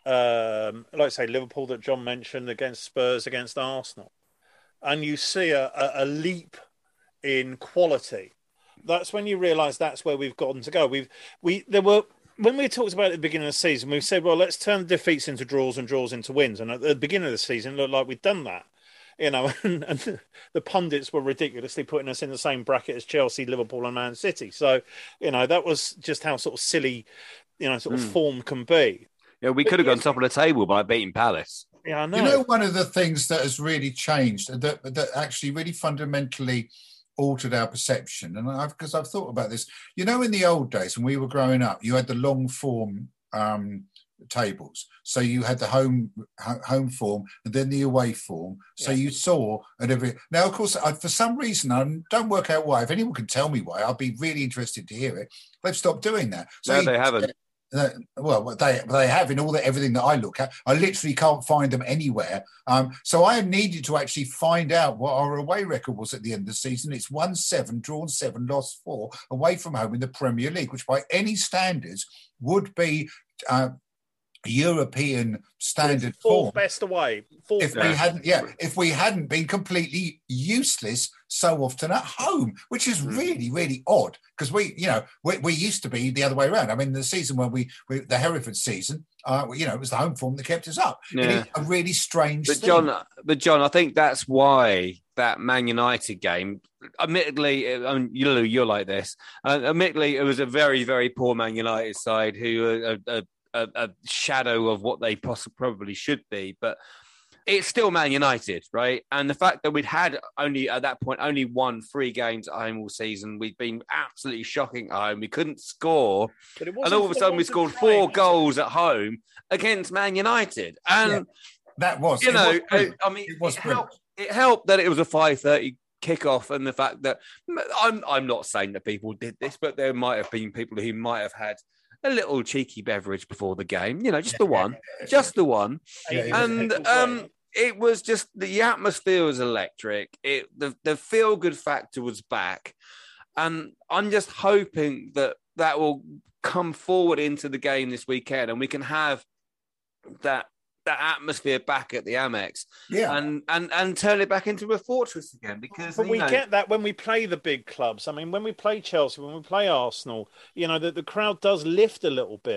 um, like say Liverpool that John mentioned, against Spurs, against Arsenal, and you see a, a, a leap in quality. That's when you realise that's where we've gotten to go. We've we there were when we talked about it at the beginning of the season, we said, well, let's turn defeats into draws and draws into wins. And at the beginning of the season, it looked like we'd done that, you know. And, and the pundits were ridiculously putting us in the same bracket as Chelsea, Liverpool, and Man City. So, you know, that was just how sort of silly, you know, sort of mm. form can be. Yeah, we but could have gone top of the table by beating Palace. Yeah, I know. You know, one of the things that has really changed, that that actually really fundamentally altered our perception, and I've because I've thought about this. You know, in the old days when we were growing up, you had the long form um, tables. So you had the home home form and then the away form. So yeah. you saw and every now, of course, I, for some reason, I don't work out why. If anyone can tell me why, I'll be really interested to hear it. They've stopped doing that. So no, you, they haven't. Uh, well, they they have in all the everything that I look at. I literally can't find them anywhere. Um, so I have needed to actually find out what our away record was at the end of the season. It's won seven, drawn seven, lost four away from home in the Premier League, which by any standards would be uh, European standard form. Best away. Fourth if best. we hadn't, yeah, if we hadn't been completely useless so often at home, which is really, really odd because we, you know, we, we used to be the other way around. I mean, the season when we, we the Hereford season, uh, you know, it was the home form that kept us up. Yeah. It is a really strange but thing. John, but John, I think that's why that Man United game, admittedly, I mean, you know, you're like this. Uh, admittedly, it was a very, very poor Man United side who are a, a, a shadow of what they possibly probably should be, but it's still Man United, right? And the fact that we'd had only at that point only won three games at home all season, we'd been absolutely shocking at home. We couldn't score, and all of a sudden we scored four goals at home against Man United. And yeah, that was, you know, was I mean, it, was it, helped, it helped that it was a five thirty kickoff, and the fact that I'm I'm not saying that people did this, but there might have been people who might have had a little cheeky beverage before the game, you know, just the one, just the one. Yeah, and um, it was just, the atmosphere was electric. It the, the feel-good factor was back. And I'm just hoping that that will come forward into the game this weekend and we can have that that atmosphere back at the Amex, yeah, and and and turn it back into a fortress again. Because but we know, get that when we play the big clubs. I mean, when we play Chelsea, when we play Arsenal, you know, the, the crowd does lift a little bit.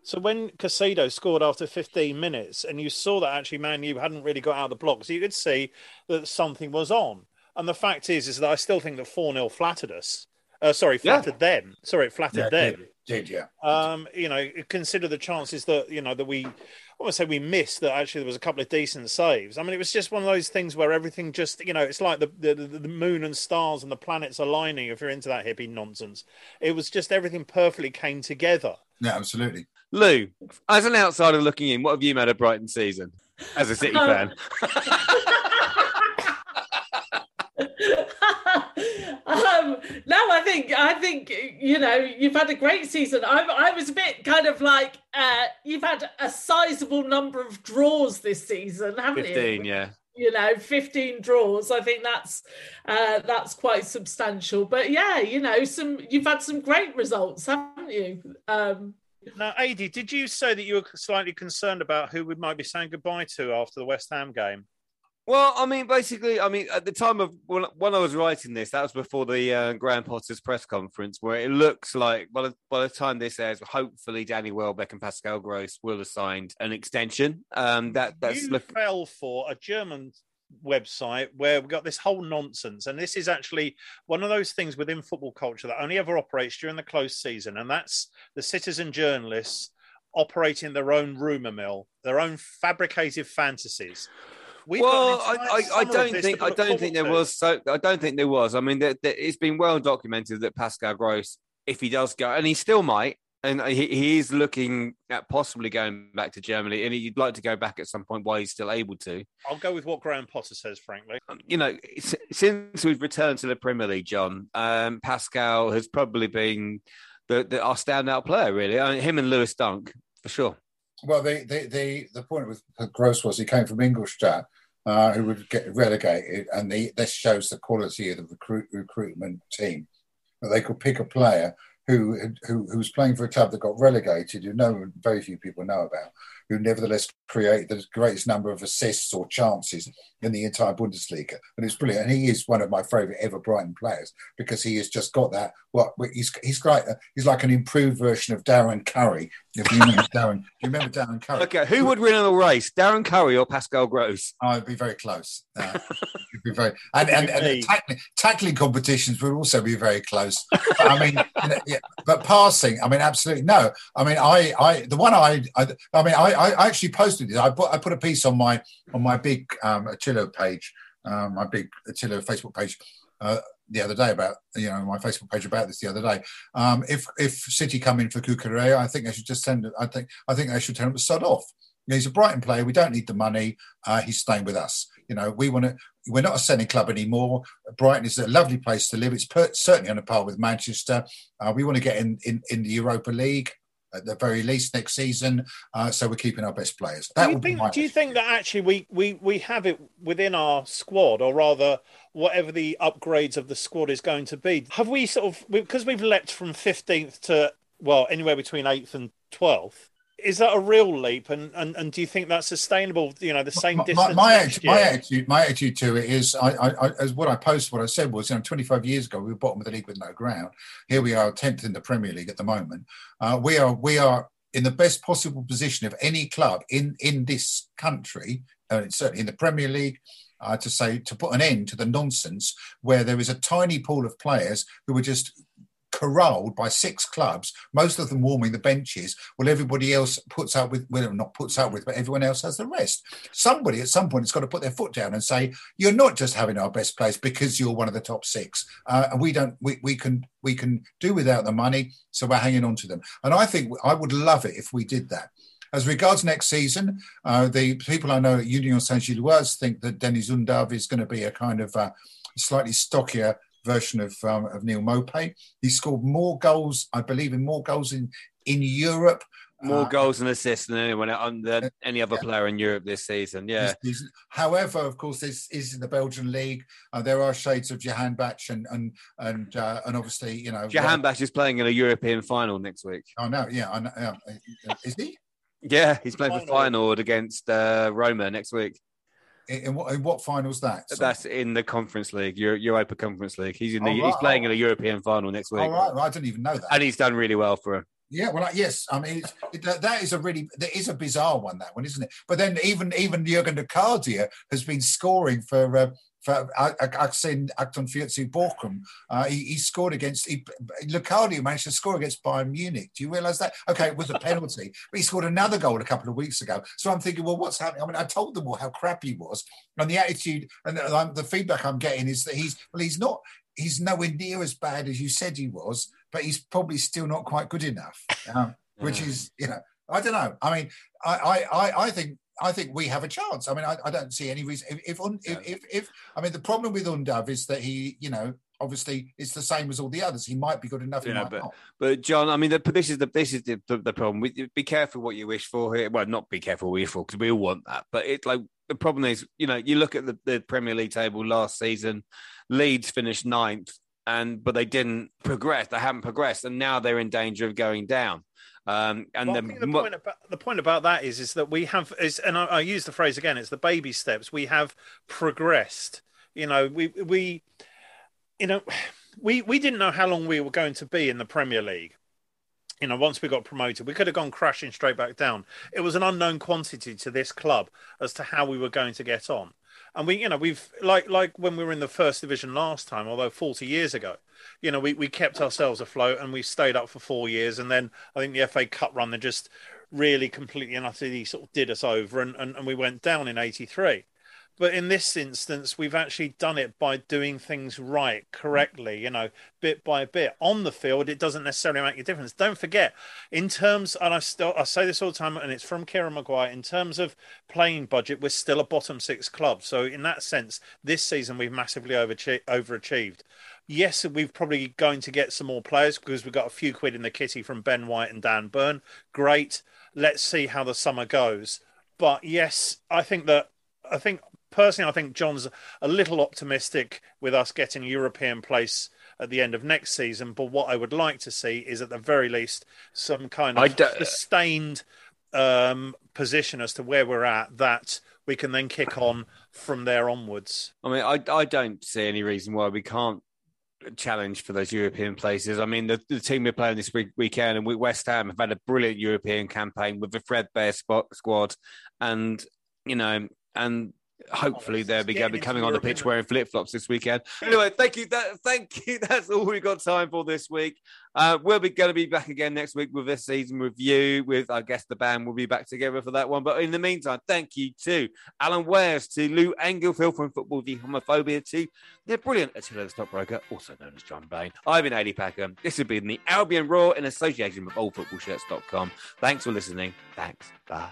So when Caicedo scored after fifteen minutes, and you saw that actually Man U hadn't really got out of the blocks, you could see that something was on. And the fact is, is that I still think that four nil flattered us. Uh, sorry, flattered yeah. them. Sorry, it flattered yeah, them. Did, did yeah. Um, you know, consider the chances that you know that we. I want to say we missed that. Actually, there was a couple of decent saves. I mean, it was just one of those things where everything just, you know, it's like the the, the moon and stars and the planets aligning. If you're into that hippie nonsense, it was just everything perfectly came together. Yeah, absolutely. Lou, as an outsider looking in, what have you made of Brighton season as a City fan? um, no, I think I think you know you've had a great season. I, I was a bit kind of like uh, you've had a sizable number of draws this season, haven't fifteen, you? fifteen, yeah. You know, fifteen draws. I think that's uh, that's quite substantial. But yeah, you know, some you've had some great results, haven't you? Um, now, Adi, did you say that you were slightly concerned about who we might be saying goodbye to after the West Ham game? Well, I mean, basically, I mean, at the time of when, when I was writing this, that was before the uh, Graham Potter's press conference, where it looks like by the, by the time this airs, hopefully Danny Welbeck and Pascal Gross will have signed an extension. Um, that that's you look- fell for a German website where we got this whole nonsense, and this is actually one of those things within football culture that only ever operates during the close season, and that's the citizen journalists operating their own rumour mill, their own fabricated fantasies. We've well, I, I, I don't think I don't think there to. was. So I don't think there was. I mean, there, there, it's been well documented that Pascal Gross, if he does go, and he still might, and he, he is looking at possibly going back to Germany, and he'd like to go back at some point while he's still able to. I'll go with what Graham Potter says, frankly. Um, you know, since we've returned to the Premier League, John, um, Pascal has probably been the, the our standout player, really. I mean, him and Lewis Dunk, for sure. Well, the the the, the point with Gross was he came from Ingolstadt, uh, who would get relegated, and the, this shows the quality of the recruit, recruitment team. That they could pick a player who, who who was playing for a club that got relegated, who no very few people know about, who nevertheless created the greatest number of assists or chances in the entire Bundesliga. And it's brilliant. And he is one of my favourite ever Brighton players because he has just got that. What well, he's he's like a, he's like an improved version of Darren Curry. If you remember Darren, do you remember Darren Curry? Okay, who would win in the race, Darren Curry or Pascal Gross? Oh, it'd be very close. Uh, it'd be very and and, and the tackling, tackling competitions would also be very close. But, I mean, you know, yeah, but passing, I mean, absolutely no. I mean, I I the one I I, I mean, I, I actually posted it. I put I put a piece on my on my big um, Attilo page, um, my big Attilo Facebook page. Uh, the other day about, you know, my Facebook page about this the other day. Um, if if City come in for Cucurella, I think they should just send it. I think I think they should tell him to sod off. You know, he's a Brighton player. We don't need the money. Uh, he's staying with us. You know, we want to. We're not a selling club anymore. Brighton is a lovely place to live. It's per, certainly on a par with Manchester. Uh, we want to get in, in in the Europa League at the very least next season. Uh, so we're keeping our best players. That do you, think, do you think that actually we, we, we have it within our squad, or rather whatever the upgrades of the squad is going to be? Have we sort of, because we've leapt from fifteenth to, well, anywhere between eighth and twelfth, is that a real leap? And, and, and do you think that's sustainable, you know, the same my, distance? My, my, attitude, my, attitude, my attitude to it is, I, I, I, as what I posted, what I said was, you know, twenty-five years ago, we were bottom of the league with no ground. Here we are, tenth in the Premier League at the moment. Uh, we are we are in the best possible position of any club in, in this country, uh, certainly in the Premier League, uh, to say, to put an end to the nonsense where there is a tiny pool of players who are just corralled by six clubs, most of them warming the benches, while everybody else puts up with, well, not puts up with, but everyone else has the rest. Somebody at some point has got to put their foot down and say, you're not just having our best players because you're one of the top six. Uh, and we don't, we, we can we can do without the money, so we're hanging on to them. And I think I would love it if we did that. As regards next season, uh, the people I know at Union Saint-Gilloise think that Denis Undav is going to be a kind of uh, slightly stockier version of um, of Neil Maupay. He scored more goals, I believe, in more goals in, in Europe. More uh, goals and assists than anyone under any other yeah. player in Europe this season. Yeah. This, this, however, of course, this is in the Belgian league. Uh, there are shades of Jahanbakhsh and and and uh, and obviously, you know, Jahanbakhsh is playing in a European final next week. Oh no, yeah, I know, yeah. Is he? Yeah, he's playing for Feyenoord against uh, Roma next week. In, in, what, in what finals that? So, that's in the Conference League, Euro, Europa Conference League. He's in the, oh, right, he's playing oh. in a European final next week. Oh, right, right, I didn't even know that. And he's done really well for him. Yeah, well, yes. I mean, it's, it, that is a really that is a bizarre one, that one, isn't it? But then even even Jürgen Locadia has been scoring for. Uh, For, I, I, I've seen Acton Fietzi Borkum. Uh, he, he scored against. He, Locadia managed to score against Bayern Munich. Do you realise that? Okay, it was a penalty, but he scored another goal a couple of weeks ago. So I'm thinking, well, what's happening? I mean, I told them all how crap he was, and the attitude and the, the feedback I'm getting is that he's well, he's not. He's nowhere near as bad as you said he was, but he's probably still not quite good enough. Um, which is, you know, I don't know. I mean, I, I, I think. I think we have a chance. I mean, I, I don't see any reason. If, if, if, if, if, I mean, the problem with Undav is that he, you know, obviously it's the same as all the others. He might be good enough. He yeah, might but, not. But John, I mean, the, this is the this is the, the, the problem. We, be careful what you wish for here. Well, not be careful what you wish for because we all want that. But it's like the problem is, you know, you look at the, the Premier League table last season. Leeds finished ninth, and but they didn't progress. They haven't progressed, and now they're in danger of going down. Um, and well, then, I think the point about the point about that is is that we have is, and I, I use the phrase again. It's the baby steps. We have progressed. You know, we we, you know, we we didn't know how long we were going to be in the Premier League. You know, once we got promoted, we could have gone crashing straight back down. It was an unknown quantity to this club as to how we were going to get on. And we, you know, we've like like when we were in the first division last time, although forty years ago, you know, we, we kept ourselves afloat and we stayed up for four years. And then I think the F A Cup run, they just really completely and utterly sort of did us over and, and, and we went down in eighty-three. But in this instance, we've actually done it by doing things right, correctly, you know, bit by bit. On the field, it doesn't necessarily make a difference. Don't forget, in terms, and I still I say this all the time, and it's from Kieran Maguire, in terms of playing budget, we're still a bottom six club. So in that sense, this season, we've massively overachieved. overachieved. Yes, we're probably going to get some more players because we've got a few quid in the kitty from Ben White and Dan Burn. Great. Let's see how the summer goes. But yes, I think that, I think, Personally, I think John's a little optimistic with us getting a European place at the end of next season. But what I would like to see is, at the very least, some kind of sustained um, position as to where we're at that we can then kick on from there onwards. I mean, I, I don't see any reason why we can't challenge for those European places. I mean, the, the team we're playing this week, weekend, and we, West Ham have had a brilliant European campaign with the threadbare spot, squad, and, you know, and... Hopefully they'll be going to be coming on the pitch wearing flip-flops this weekend. Anyway, thank you. That, thank you. That's all we've got time for this week. Uh, we'll be going to be back again next week with this season review. With, I guess, the band will be back together for that one. But in the meantime, thank you to Alan Wares, to Lou Engelfield from Football v Homophobia, to the brilliant Attila the Stockbroker, also known as John Bain. I've been Adi Packham. This has been the Albion Raw in association with old football shirts dot com. Thanks for listening. Thanks. Bye.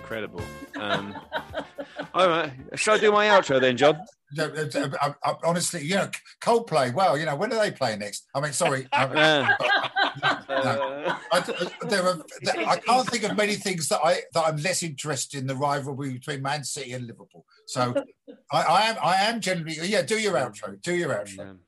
incredible. Um, all right, shall I do my outro then, John? No, I, I, honestly, you know, Coldplay. Well, you know, when are they playing next? I mean, sorry. I, no, no. I, there are, there, I can't think of many things that I that I'm less interested in the rivalry between Man City and Liverpool. So, I, I am I am generally yeah. Do your outro. Do your outro.